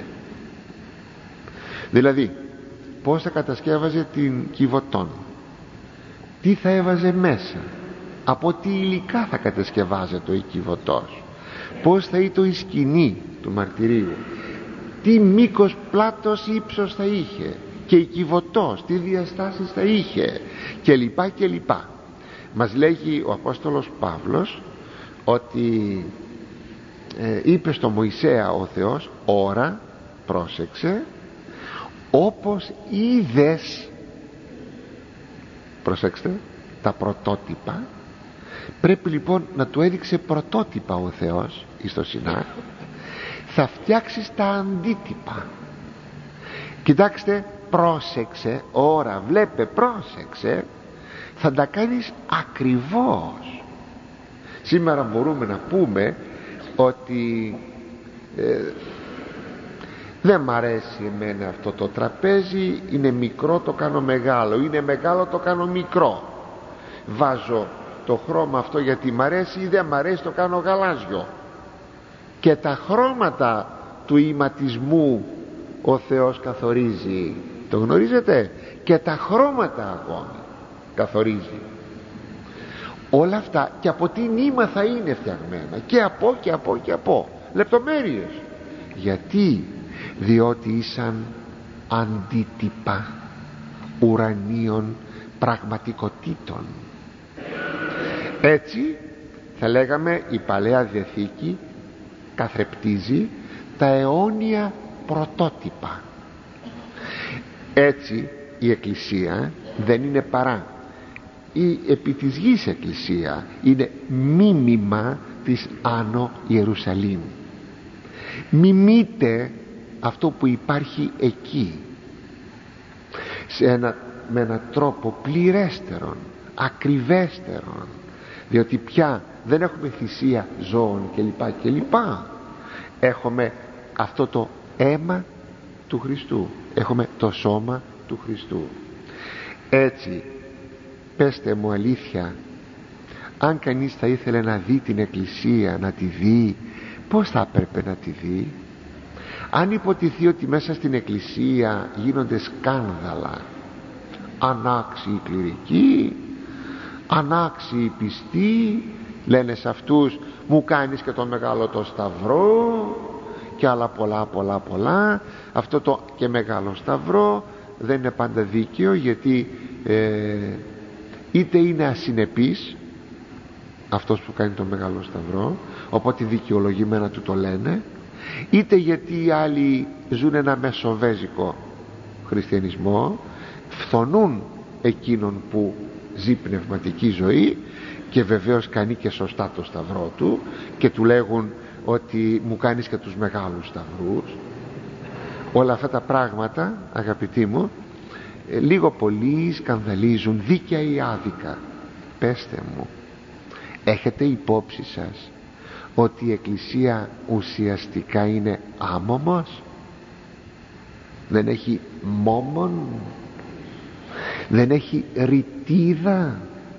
S1: Δηλαδή πως θα κατασκεύαζε την Κιβωτόν, τι θα έβαζε μέσα, από τι υλικά θα κατασκευάζεται ο Κιβωτός, πως θα ήταν η σκηνή του μαρτυρίου, τι μήκος, πλάτος, ύψος θα είχε, και η Κιβωτός τι διαστάσεις θα είχε, και λοιπά και λοιπά. Μας λέγει ο Απόστολος Παύλος ότι ε, είπε στο Μωυσέα ο Θεός, ώρα, πρόσεξε, όπως είδες, προσέξτε, τα πρωτότυπα. Πρέπει λοιπόν να του έδειξε πρωτότυπα ο Θεός εις το Σινά. Θα φτιάξεις τα αντίτυπα. Κοιτάξτε, πρόσεξε, ώρα, βλέπε, πρόσεξε, θα τα κάνεις ακριβώς. Σήμερα μπορούμε να πούμε ότι ε, δεν μ' αρέσει εμένα αυτό το τραπέζι, είναι μικρό, το κάνω μεγάλο, είναι μεγάλο, το κάνω μικρό, βάζω το χρώμα αυτό γιατί μ' αρέσει, ή δεν μ' αρέσει, το κάνω γαλάζιο. Και τα χρώματα του ηματισμού ο Θεός καθορίζει, το γνωρίζετε, και τα χρώματα ακόμη καθορίζει όλα αυτά, και από τι νήμα θα είναι φτιαγμένα, και από και από και από λεπτομέρειες. Γιατί? Διότι ήσαν αντίτυπα ουρανίων πραγματικοτήτων. Έτσι θα λέγαμε η Παλαιά Διαθήκη καθρεπτίζει τα αιώνια πρωτότυπα. Έτσι η Εκκλησία δεν είναι παρά η επί της γης Εκκλησία, είναι μίμημα της Άνω Ιερουσαλήμ. Μιμείται αυτό που υπάρχει εκεί σε ένα, με έναν τρόπο πληρέστερον, ακριβέστερον, διότι πια δεν έχουμε θυσία ζώων κλπ κλπ. Έχουμε αυτό το αίμα του Χριστού, έχουμε το σώμα του Χριστού. Έτσι, πέστε μου αλήθεια, αν κανείς θα ήθελε να δει την Εκκλησία, να τη δει, πώς θα έπρεπε να τη δει? Αν υποτιθεί ότι μέσα στην Εκκλησία γίνονται σκάνδαλα, ανάξιοι κληρικοί, ανάξιοι πιστοί, λένε σε αυτούς, μου κάνεις και το μεγάλο το σταυρό και άλλα πολλά πολλά πολλά, αυτό το και μεγάλο σταυρό δεν είναι πάντα δίκαιο, γιατί ε, είτε είναι ασυνεπής αυτός που κάνει το μεγάλο σταυρό, οπότε δικαιολογημένα του το λένε, είτε γιατί οι άλλοι ζουν ένα μεσοβέζικο χριστιανισμό, φθονούν εκείνον που ζει πνευματική ζωή και βεβαίως κάνει και σωστά το σταυρό του και του λέγουν ότι μου κάνεις και τους μεγάλους σταυρούς. Όλα αυτά τα πράγματα, αγαπητοί μου, λίγο πολύ σκανδαλίζουν, δίκαια ή άδικα. Πέστε μου, έχετε υπόψη σας ότι η Εκκλησία ουσιαστικά είναι άμωμος? Δεν έχει μόμον, δεν έχει ρητίδα,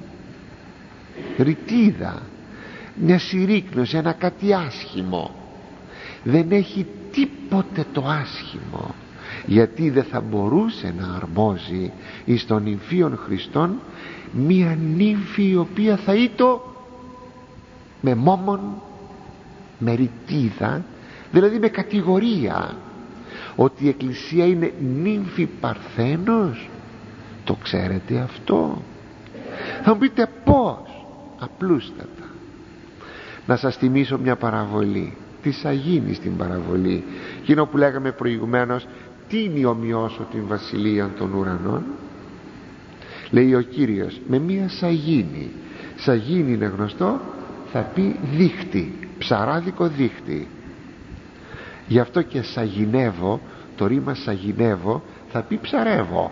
S1: ρητίδα, μια συρρίκνωση, ένα κάτι άσχημο. Δεν έχει τίποτε το άσχημο, γιατί δεν θα μπορούσε να αρμόζει εις των νυμφίων Χριστών μια νύμφη η οποία θα ήτο με μόμον, με ρητίδα, δηλαδή με κατηγορία ότι η Εκκλησία είναι νύμφη Παρθένος. Το ξέρετε αυτό? Θα μου πείτε πώς? Απλούστατα. Να σας θυμίσω μια παραβολή της Αγίνης, την παραβολή, εκείνο που λέγαμε προηγουμένως, τι είναι ομοιώσω την βασιλεία των ουρανών? Λέει ο Κύριος με μια σαγίνη. Σαγίνη είναι γνωστό, θα πει δίχτυ. ψαράδικο δίχτυ. Γι' αυτό και σαγηνεύω, το ρήμα σαγηνεύω θα πει ψαρεύω.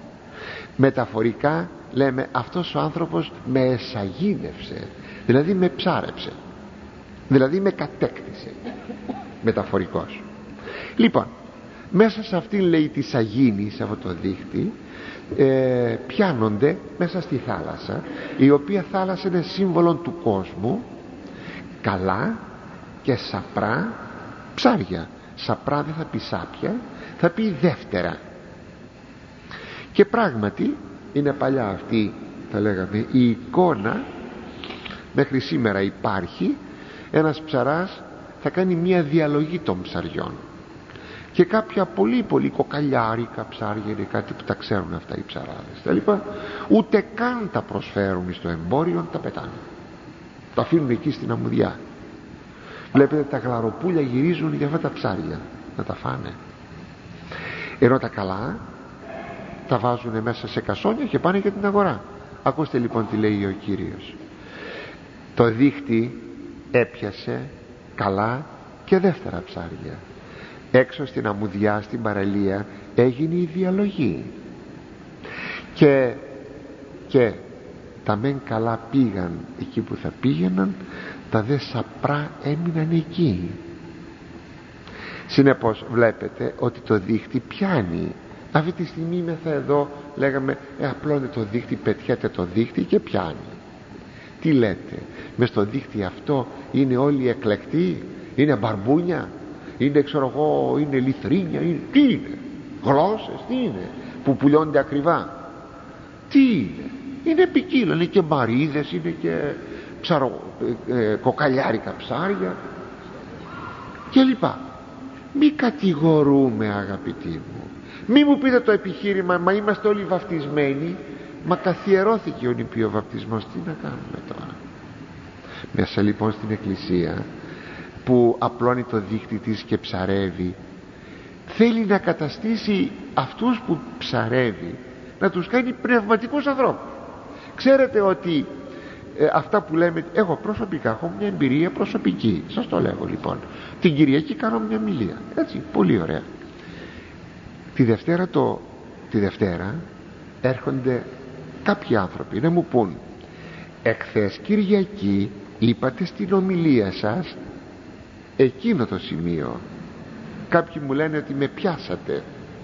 S1: Μεταφορικά λέμε αυτός ο άνθρωπος με εσαγήνευσε, δηλαδή με ψάρεψε, δηλαδή με κατέκτησε, μεταφορικός. Λοιπόν, μέσα σε αυτήν, λέει, τη σαγήνη, σε αυτό το δίχτυ, ε, πιάνονται μέσα στη θάλασσα, η οποία θάλασσα είναι σύμβολο του κόσμου, καλά και σαπρά ψάρια. Σαπρά δεν θα πει σάπια, θα πει δεύτερα. Και πράγματι είναι παλιά αυτή, θα λέγαμε, η εικόνα, μέχρι σήμερα υπάρχει. Ένας ψαράς θα κάνει μια διαλογή των ψαριών, και κάποια πολύ πολύ κοκαλιάρικα ψάρια, είναι κάτι που τα ξέρουν αυτά οι ψαράδες τα λοιπά, ούτε καν τα προσφέρουν στο εμπόριο, τα πετάνε, τα αφήνουν εκεί στην αμμουδιά. Βλέπετε τα γλαροπούλια γυρίζουν για αυτά τα ψάρια να τα φάνε, ενώ τα καλά τα βάζουν μέσα σε κασόνια και πάνε για την αγορά. Ακούστε λοιπόν τι λέει ο Κύριος. Το δίχτυ έπιασε καλά και δεύτερα ψάρια. Έξω στην αμμουδιά, στην παραλία, έγινε η διαλογή, και, και τα μεν καλά πήγαν εκεί που θα πήγαιναν, τα δε σαπρά έμειναν εκεί. Συνεπώς βλέπετε ότι το δίχτυ πιάνει. Αυτή τη στιγμή μεθα εδώ λέγαμε ε, απλώνεται το δίχτυ, πετιέται το δίχτυ και πιάνει. Τι λέτε, μες στο δίχτυ αυτό είναι όλοι εκλεκτοί, είναι μπαρμπούνια, είναι ξέρω εγώ, είναι λιθρίνια, είναι, τι είναι, γλώσσες, τι είναι που πουλιώνται ακριβά, τι είναι, είναι ποικίλο, είναι και μπαρίδες, είναι και ψαρο, ε, ε, κοκαλιάρικα ψάρια και λοιπά. Μη κατηγορούμε, αγαπητοί μου, μη μου πείτε το επιχείρημα, μα είμαστε όλοι βαφτισμένοι. Μα καθιερώθηκε ο νηπιοβαπτισμός, τι να κάνουμε τώρα? Μέσα λοιπόν στην εκκλησία που απλώνει το δίχτυ της και ψαρεύει, θέλει να καταστήσει αυτούς που ψαρεύει, να τους κάνει πνευματικούς ανθρώπους. Ξέρετε ότι ε, αυτά που λέμε, εγώ προσωπικά έχω μια εμπειρία προσωπική, σας το λέγω λοιπόν, την Κυριακή κάνω μια ομιλία, έτσι, πολύ ωραία. Τη Δευτέρα, το, τη Δευτέρα έρχονται κάποιοι άνθρωποι να μου πούν, εχθές Κυριακή είπατε στην ομιλία σας εκείνο το σημείο. Κάποιοι μου λένε ότι με πιάσατε,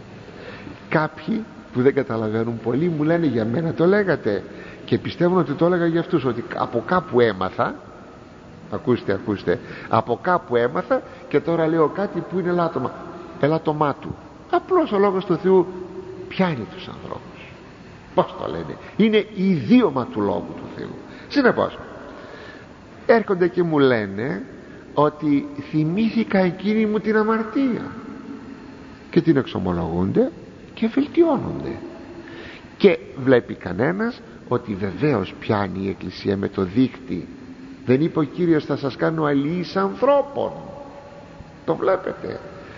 S1: κάποιοι που δεν καταλαβαίνουν πολύ μου λένε για μένα το λέγατε, και πιστεύουν ότι το έλεγα για αυτούς, ότι από κάπου έμαθα, ακούστε ακούστε, από κάπου έμαθα και τώρα λέω κάτι που είναι ελάττωμα, ελάττωμά του. Απλώς ο λόγος του Θεού πιάνει τους ανθρώπους, πώς το λένε, είναι ιδίωμα του λόγου του Θεού. Συνεπώς έρχονται και μου λένε ότι θυμήθηκα εκείνη μου την αμαρτία, και την εξομολογούνται και βελτιώνονται, και βλέπει κανένας ότι βεβαίως πιάνει η Εκκλησία με το δίχτυ. Δεν είπε ο Κύριος θα σας κάνω αλληλείς ανθρώπων? Το βλέπετε,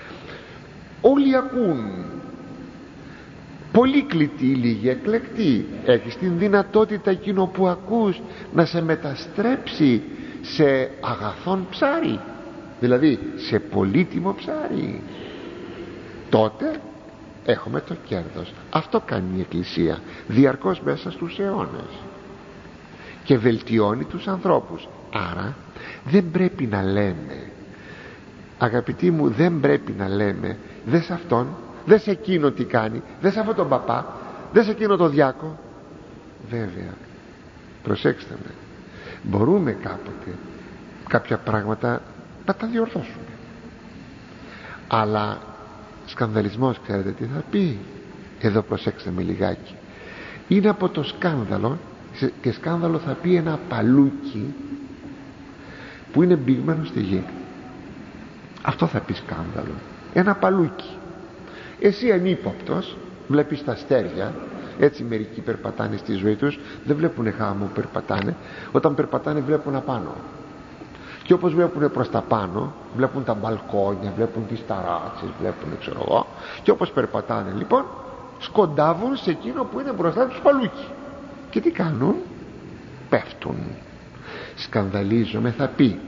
S1: όλοι ακούν, πολύ κλητοί, λίγοι εκλεκτοί. Έχεις την δυνατότητα εκείνο που ακούς να σε μεταστρέψει σε αγαθόν ψάρι, δηλαδή σε πολύτιμο ψάρι, τότε έχουμε το κέρδος. Αυτό κάνει η Εκκλησία διαρκώς μέσα στους αιώνες, και βελτιώνει τους ανθρώπους. Άρα δεν πρέπει να λέμε, αγαπητοί μου, δεν πρέπει να λέμε δε σε αυτόν, δε σε εκείνο τι κάνει, δε σε αυτόν τον παπά, δε σε εκείνο το διάκο. Βέβαια, προσέξτε με, μπορούμε κάποτε κάποια πράγματα να τα διορθώσουμε, αλλά σκανδαλισμός, ξέρετε τι θα πει? Εδώ προσέξτε με λιγάκι, είναι από το σκάνδαλο, και σκάνδαλο θα πει ένα παλούκι που είναι μπηγμένο στη γη. Αυτό θα πει σκάνδαλο, ένα παλούκι. Εσύ ανύποπτος βλέπεις τα αστέρια, έτσι μερικοί περπατάνε στη ζωή τους, δεν βλέπουνε χάμω, περπατάνε. Όταν περπατάνε βλέπουν απάνω, και όπως βλέπουν προς τα πάνω βλέπουν τα μπαλκόνια, βλέπουν τις ταράτσες, βλέπουν ξέρω εγώ, και όπως περπατάνε λοιπόν σκοντάβουν σε εκείνο που είναι μπροστά τους παλούκι, και τι κάνουν? Πέφτουν. Σκανδαλίζομαι θα πει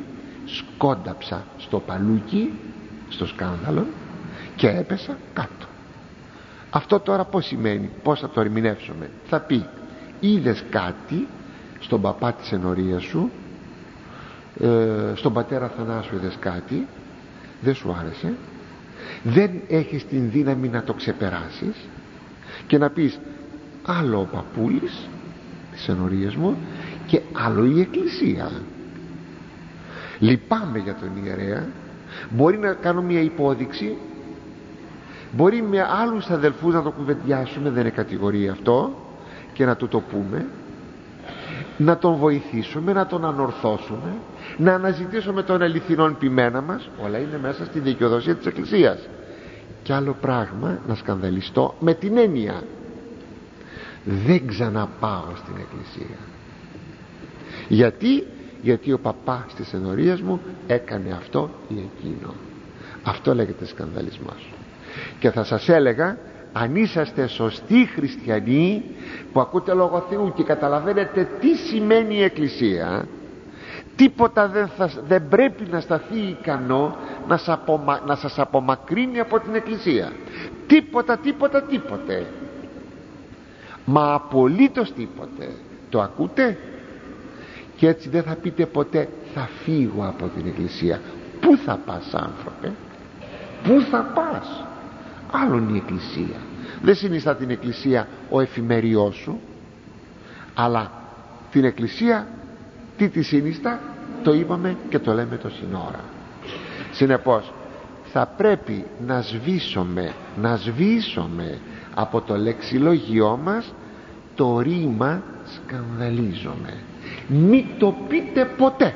S1: σκόνταψα στο παλούκι, στο σκάνδαλο, και έπεσα κάτω. Αυτό τώρα πώς σημαίνει, πώς θα το ερμηνεύσουμε? Θα πει, είδες κάτι στον παπά της ενορίας σου, ε, στον πατέρα Θανάσου είδες κάτι, δεν σου άρεσε, δεν έχεις την δύναμη να το ξεπεράσεις και να πεις άλλο ο παππούλης της ενορίας μου και άλλο η εκκλησία. Λυπάμαι για τον ιερέα, μπορεί να κάνω μια υπόδειξη, μπορεί με άλλους αδελφούς να το κουβεντιάσουμε, δεν είναι κατηγορία αυτό, και να του το πούμε, να τον βοηθήσουμε, να τον ανορθώσουμε, να αναζητήσουμε τον αληθινόν ποιμένα μας. Όλα είναι μέσα στη δικαιοδοσία της Εκκλησίας. Και άλλο πράγμα να σκανδαλιστώ με την έννοια, δεν ξαναπάω στην Εκκλησία. Γιατί? Γιατί ο παπάς της ενορίας μου έκανε αυτό ή εκείνο. Αυτό λέγεται σκανδαλισμός. Και θα σας έλεγα, αν είσαστε σωστοί χριστιανοί που ακούτε λόγο Θεού και καταλαβαίνετε τι σημαίνει η Εκκλησία, τίποτα δεν, θα, δεν πρέπει να σταθεί ικανό να, σας απομα, να σας απομακρύνει από την Εκκλησία. Τίποτα, τίποτα, τίποτε. Μα απολύτως τίποτε. Το ακούτε? Και έτσι δεν θα πείτε ποτέ θα φύγω από την Εκκλησία. Πού θα πας, άνθρωπε? Πού θα πας? Άλλον η Εκκλησία. Δεν συνιστά την Εκκλησία ο εφημεριός σου, αλλά την Εκκλησία τι τη συνιστά? Το είπαμε και το λέμε το σύνορα. Συνεπώς θα πρέπει να σβήσουμε, να σβήσουμε από το λεξιλόγιό μας το ρήμα σκανδαλίζομαι. Μη το πείτε ποτέ.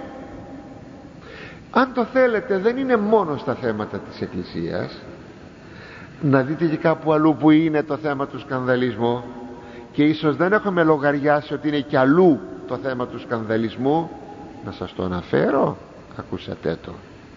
S1: Αν το θέλετε, δεν είναι μόνο στα θέματα της Εκκλησίας. Να δείτε και κάπου αλλού που είναι το θέμα του σκανδαλισμού, και ίσως δεν έχουμε λογαριάσει ότι είναι και αλλού το θέμα του σκανδαλισμού. Να σας το αναφέρω, ακούσατε το.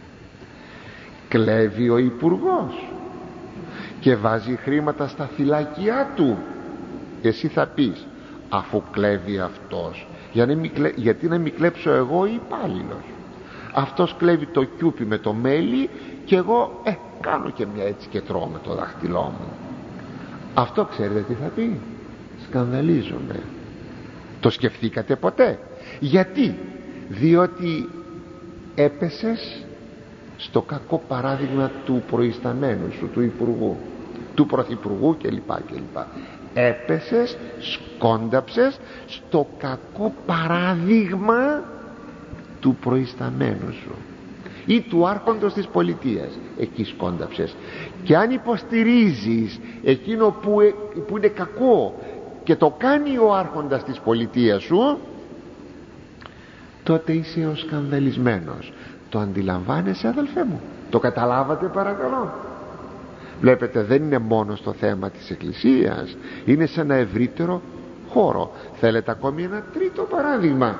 S1: Κλέβει ο υπουργός και βάζει χρήματα στα θυλάκια του. Εσύ θα πεις, αφού κλέβει αυτός, για να μην κλε... γιατί να μην κλέψω εγώ ο υπάλληλος? Αυτός κλέβει το κιούπι με το μέλι και εγώ ε, κάνω και μια έτσι και τρώω με το δάχτυλό μου. Αυτό ξέρετε τι θα πει? Σκανδαλίζομαι. Το σκεφτήκατε ποτέ? Γιατί? Διότι έπεσες στο κακό παράδειγμα του προϊσταμένου σου, του υπουργού, του πρωθυπουργού κλπ. κλπ. Έπεσες, σκόνταψες στο κακό παράδειγμα του προϊσταμένου σου ή του άρχοντος της πολιτείας. Εκεί σκόνταψες. Και αν υποστηρίζεις εκείνο που, που είναι κακό και το κάνει ο άρχοντας της πολιτείας σου, τότε είσαι ο σκανδαλισμένος. Το αντιλαμβάνεσαι, αδελφέ μου? Το καταλάβατε, παρακαλώ? Βλέπετε, δεν είναι μόνο στο θέμα της Εκκλησίας, είναι σε ένα ευρύτερο χώρο. Θέλετε ακόμη ένα τρίτο παράδειγμα?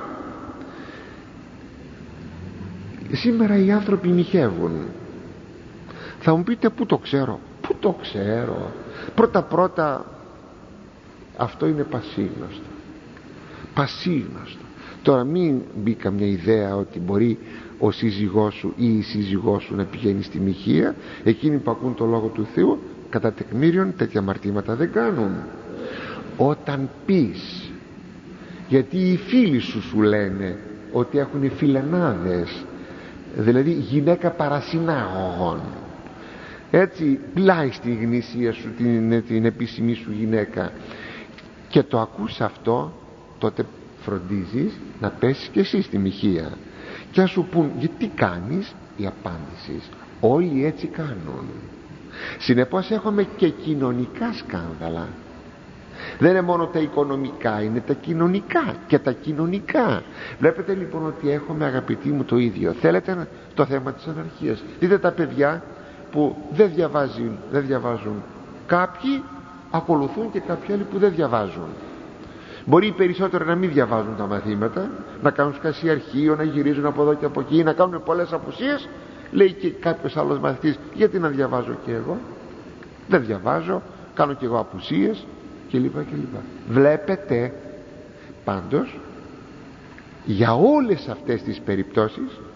S1: Σήμερα οι άνθρωποι μοιχεύουν. Θα μου πείτε, πού το ξέρω? Πού το ξέρω? Πρώτα πρώτα, αυτό είναι πασίγνωστο. Πασίγνωστο. Τώρα μην μπει καμιά ιδέα ότι μπορεί ο σύζυγός σου ή η σύζυγός σου να πηγαίνει στη μοιχεία. Εκείνοι που ακούν το λόγο του Θεού κατά τεκμήριον τέτοια αμαρτήματα δεν κάνουν. Όταν πεις, γιατί οι φίλοι σου σου λένε ότι έχουν φιλενάδες, δηλαδή γυναίκα παρασυνάγωγων, έτσι πλάι στη γνήσια σου την, την επίσημη σου γυναίκα, και το ακούς αυτό, τότε φροντίζεις να πέσεις και εσύ στη μοιχεία. Και αν σου πούν γιατί κάνεις, η απάντηση, όλοι έτσι κάνουν. Συνεπώς έχουμε και κοινωνικά σκάνδαλα. Δεν είναι μόνο τα οικονομικά, είναι τα κοινωνικά και τα κοινωνικά. Βλέπετε λοιπόν ότι έχουμε, αγαπητοί μου, το ίδιο. Θέλετε το θέμα της αναρχίας? Δείτε τα παιδιά που δεν διαβάζουν, δεν διαβάζουν. Κάποιοι ακολουθούν και κάποιοι άλλοι που δεν διαβάζουν. Μπορεί οι περισσότεροι να μην διαβάζουν τα μαθήματα, να κάνουν σκασί αρχείο, να γυρίζουν από εδώ και από εκεί, να κάνουν πολλές απουσίες. Λέει και κάποιος άλλος μαθητής, γιατί να διαβάζω και εγώ? Δεν διαβάζω, κάνω και εγώ απουσίες κλπ. κλπ. Βλέπετε πάντως, για όλες αυτές τις περιπτώσεις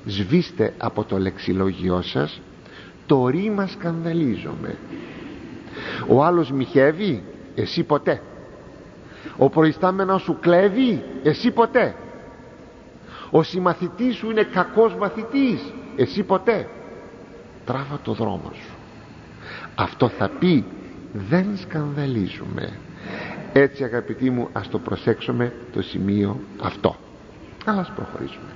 S1: σβήστε από το λεξιλόγιό σας το ρήμα σκανδαλίζομαι. Ο άλλος μοιχεύει, εσύ ποτέ. Ο προϊστάμενος σου κλέβει, εσύ ποτέ. Ο συμμαθητής σου είναι κακός μαθητής, εσύ ποτέ. Τράβα το δρόμο σου. Αυτό θα πει δεν σκανδαλίζουμε. Έτσι αγαπητοί μου, ας το προσέξουμε το σημείο αυτό. Αλλά ας προχωρήσουμε.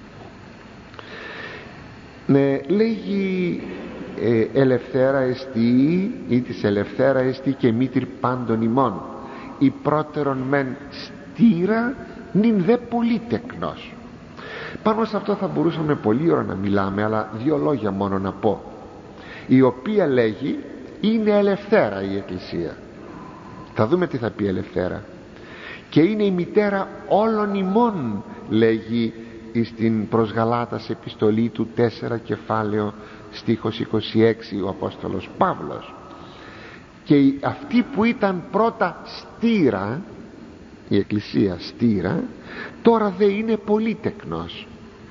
S1: Ναι, λέγει ε, ελευθέρα εστί ή της ελευθέρα εστί και μήτρη πάντων ημών, η πρώτερον μεν στήρα νυν δε πολύτεκνος. Πάνω σε αυτό θα μπορούσαμε πολλή ώρα να μιλάμε, αλλά δύο λόγια μόνο να πω. Η οποία λέγει είναι ελευθέρα η Εκκλησία. Θα δούμε τι θα πει ελευθέρα. Και είναι η μητέρα όλων ημών, λέγει στην προς Γαλάτας επιστολή του τέσσερα κεφάλαιο στίχος είκοσι έξι ο Απόστολος Παύλος. Και αυτή που ήταν πρώτα στήρα, η Εκκλησία στήρα, τώρα δεν είναι πολύτεκνος.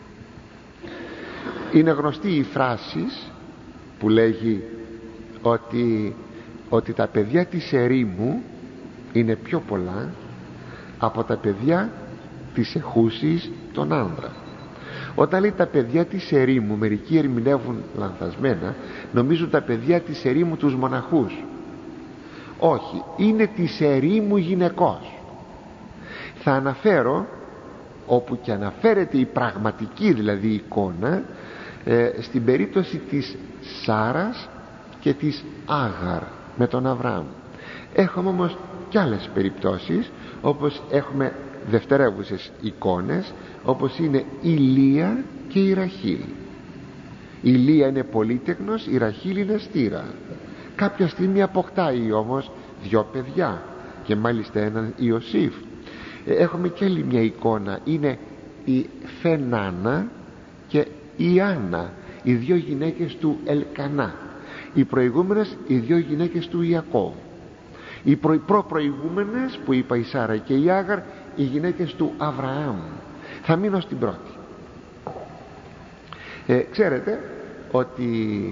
S1: Είναι γνωστή η φράση που λέγει ότι, ότι τα παιδιά της ερήμου είναι πιο πολλά από τα παιδιά της εχούσης των άνδρα. Όταν λέει τα παιδιά της ερήμου, μερικοί ερμηνεύουν λανθασμένα, νομίζουν τα παιδιά της ερήμου τους μοναχούς. Όχι, είναι της ερήμου γυναικός. Θα αναφέρω, όπου και αναφέρεται η πραγματική δηλαδή εικόνα, ε, στην περίπτωση της Σάρας και της Άγαρ με τον Αβραάμ. Έχουμε όμως και άλλες περιπτώσεις, όπως έχουμε δευτερεύουσες εικόνες, όπως είναι η Λία και η Ραχήλ. Η Λία είναι πολύτεκνος, η Ραχήλ είναι στήρα. Κάποια στιγμή αποκτάει όμως δυο παιδιά, και μάλιστα έναν Ιωσήφ. Έχουμε και άλλη μια εικόνα, είναι η Φενάνα και η Άννα, οι δύο γυναίκες του Ελκανά. Οι προηγούμενες οι δύο γυναίκες του Ιακώβ. Οι προ, προπροηγούμενες που είπα, η Σάρα και η Άγαρ, οι γυναίκες του Αβραάμ. Θα μείνω στην πρώτη. ε, Ξέρετε ότι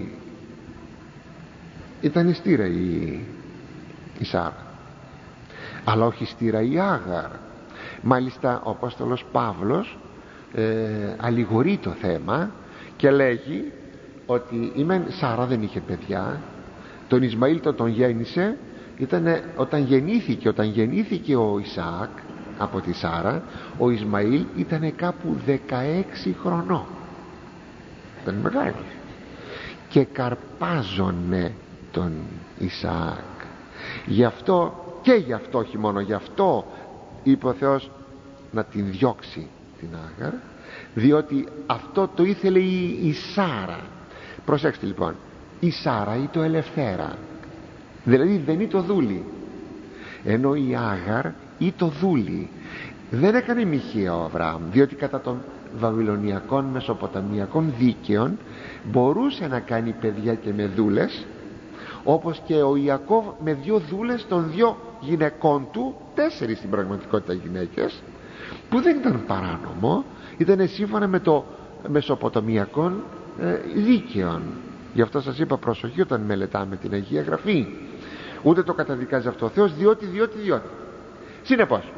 S1: ήταν στήρα η, η Σάρα, αλλά όχι στήρα η Άγαρ. Μάλιστα ο Απόστολος Παύλος ε, αλληγορεί το θέμα και λέγει ότι η μεν Σάρα δεν είχε παιδιά, τον Ισμαήλ το τον γέννησε, ήτανε, όταν γεννήθηκε όταν γεννήθηκε ο Ισαάκ από τη Σάρα, ο Ισμαήλ ήταν κάπου δεκαέξι χρονών, ήταν μεγάλος, και καρπάζωνε τον Ισαάκ. Γι' αυτό και γι' αυτό, όχι μόνο γι' αυτό, είπε ο Θεός να την διώξει την Άγαρ, διότι αυτό το ήθελε η, η Σάρα. Προσέξτε λοιπόν, η Σάρα ή το ελευθέρα, δηλαδή δεν είναι το δούλι, ενώ η Άγαρ ή το δούλι. Δεν έκανε μοιχεία ο Αβραάμ, διότι κατά των βαβυλωνιακών μεσοποταμιακών δίκαιων μπορούσε να κάνει παιδιά και με δούλες, όπως και ο Ιακώβ με δύο δούλες των δύο γυναικών του, τέσσερις στην πραγματικότητα γυναίκες, που δεν ήταν παράνομο, ήταν σύμφωνα με το μεσοποταμιακών ε, δίκαιων. Γι' αυτό σας είπα προσοχή όταν μελετάμε την Αγία Γραφή. Ούτε το καταδικάζει αυτό ο Θεός, διότι, διότι, διότι. Συνεπώς,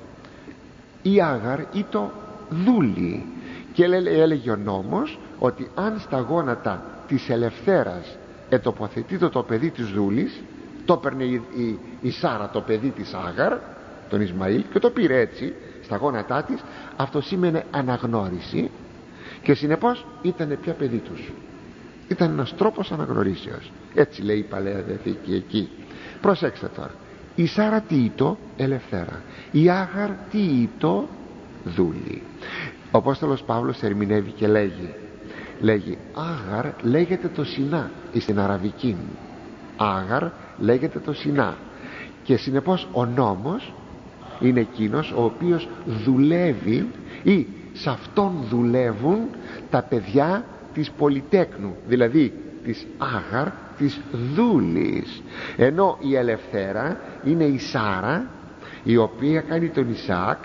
S1: η Άγαρ ή το δούλι, και έλεγε ο νόμος ότι αν στα γόνατα της ελευθέρας ετοποθετείται το παιδί της δούλης, το έπαιρνε η, η, η Σάρα το παιδί της Άγαρ, τον Ισμαήλ, και το πήρε έτσι στα γόνατά της. Αυτό σήμαινε αναγνώριση, και συνεπώς ήταν πια παιδί τους. Ήταν ένας τρόπος αναγνωρίσεως. Έτσι λέει η Παλαιά Διαθήκη εκεί. Προσέξτε τώρα, η Σάρα τι ήτο? Ελευθέρα. Η Άγαρ τι ήτο? Δούλη. Ο Απόστολος Παύλος ερμηνεύει και λέγει λέγει Άγαρ λέγεται το Σινά στην Αραβική. Άγαρ λέγεται το Σινά, και συνεπώς ο νόμος είναι εκείνος ο οποίος δουλεύει, ή σε αυτόν δουλεύουν τα παιδιά της πολυτέκνου, δηλαδή της Άγαρ, της δούλης. Ενώ η ελευθέρα είναι η Σάρα, η οποία κάνει τον Ισαάκ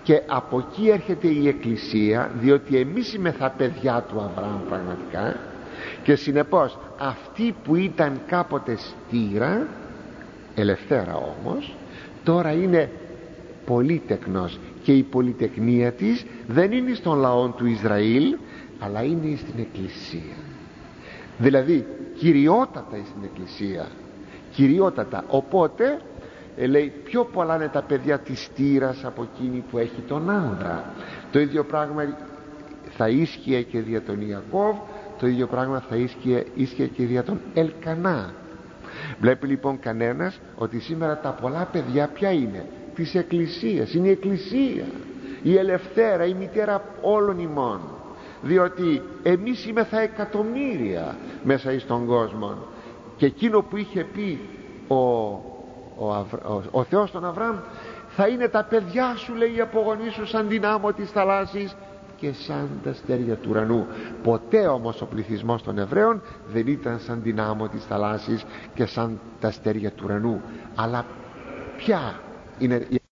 S1: και από εκεί έρχεται η Εκκλησία, διότι εμείς είμεθα παιδιά του Αβραάμ πραγματικά, και συνεπώς αυτή που ήταν κάποτε στήρα, ελευθέρα όμως, τώρα είναι πολύτεκνος, και η πολυτεκνία της δεν είναι στον λαό του Ισραήλ, αλλά είναι στην Εκκλησία. Δηλαδή κυριότατα στην Εκκλησία, κυριότατα. Οπότε ε, λέει, πιο πολλά είναι τα παιδιά της στήρας από εκείνη που έχει τον άνδρα. Το ίδιο πράγμα θα ίσχυε και δια τον Ιακώβ, το ίδιο πράγμα θα ίσχυε, ίσχυε και δια τον Ελκανά. Βλέπει λοιπόν κανένας ότι σήμερα τα πολλά παιδιά ποια είναι? Της Εκκλησίας. Είναι η Εκκλησία, η ελευθέρα, η μητέρα όλων ημών, διότι εμείς είμεθα εκατομμύρια μέσα εις τον κόσμο, και εκείνο που είχε πει ο, ο, Αβρα, ο, ο Θεός τον Αβραάμ, θα είναι τα παιδιά σου, λέει, απογονήσου σαν την άμμο της θαλάσσης και σαν τα αστέρια του ουρανού. Ποτέ όμως ο πληθυσμός των Εβραίων δεν ήταν σαν την άμμο της θαλάσσης και σαν τα αστέρια του ουρανού. Αλλά ποια είναι η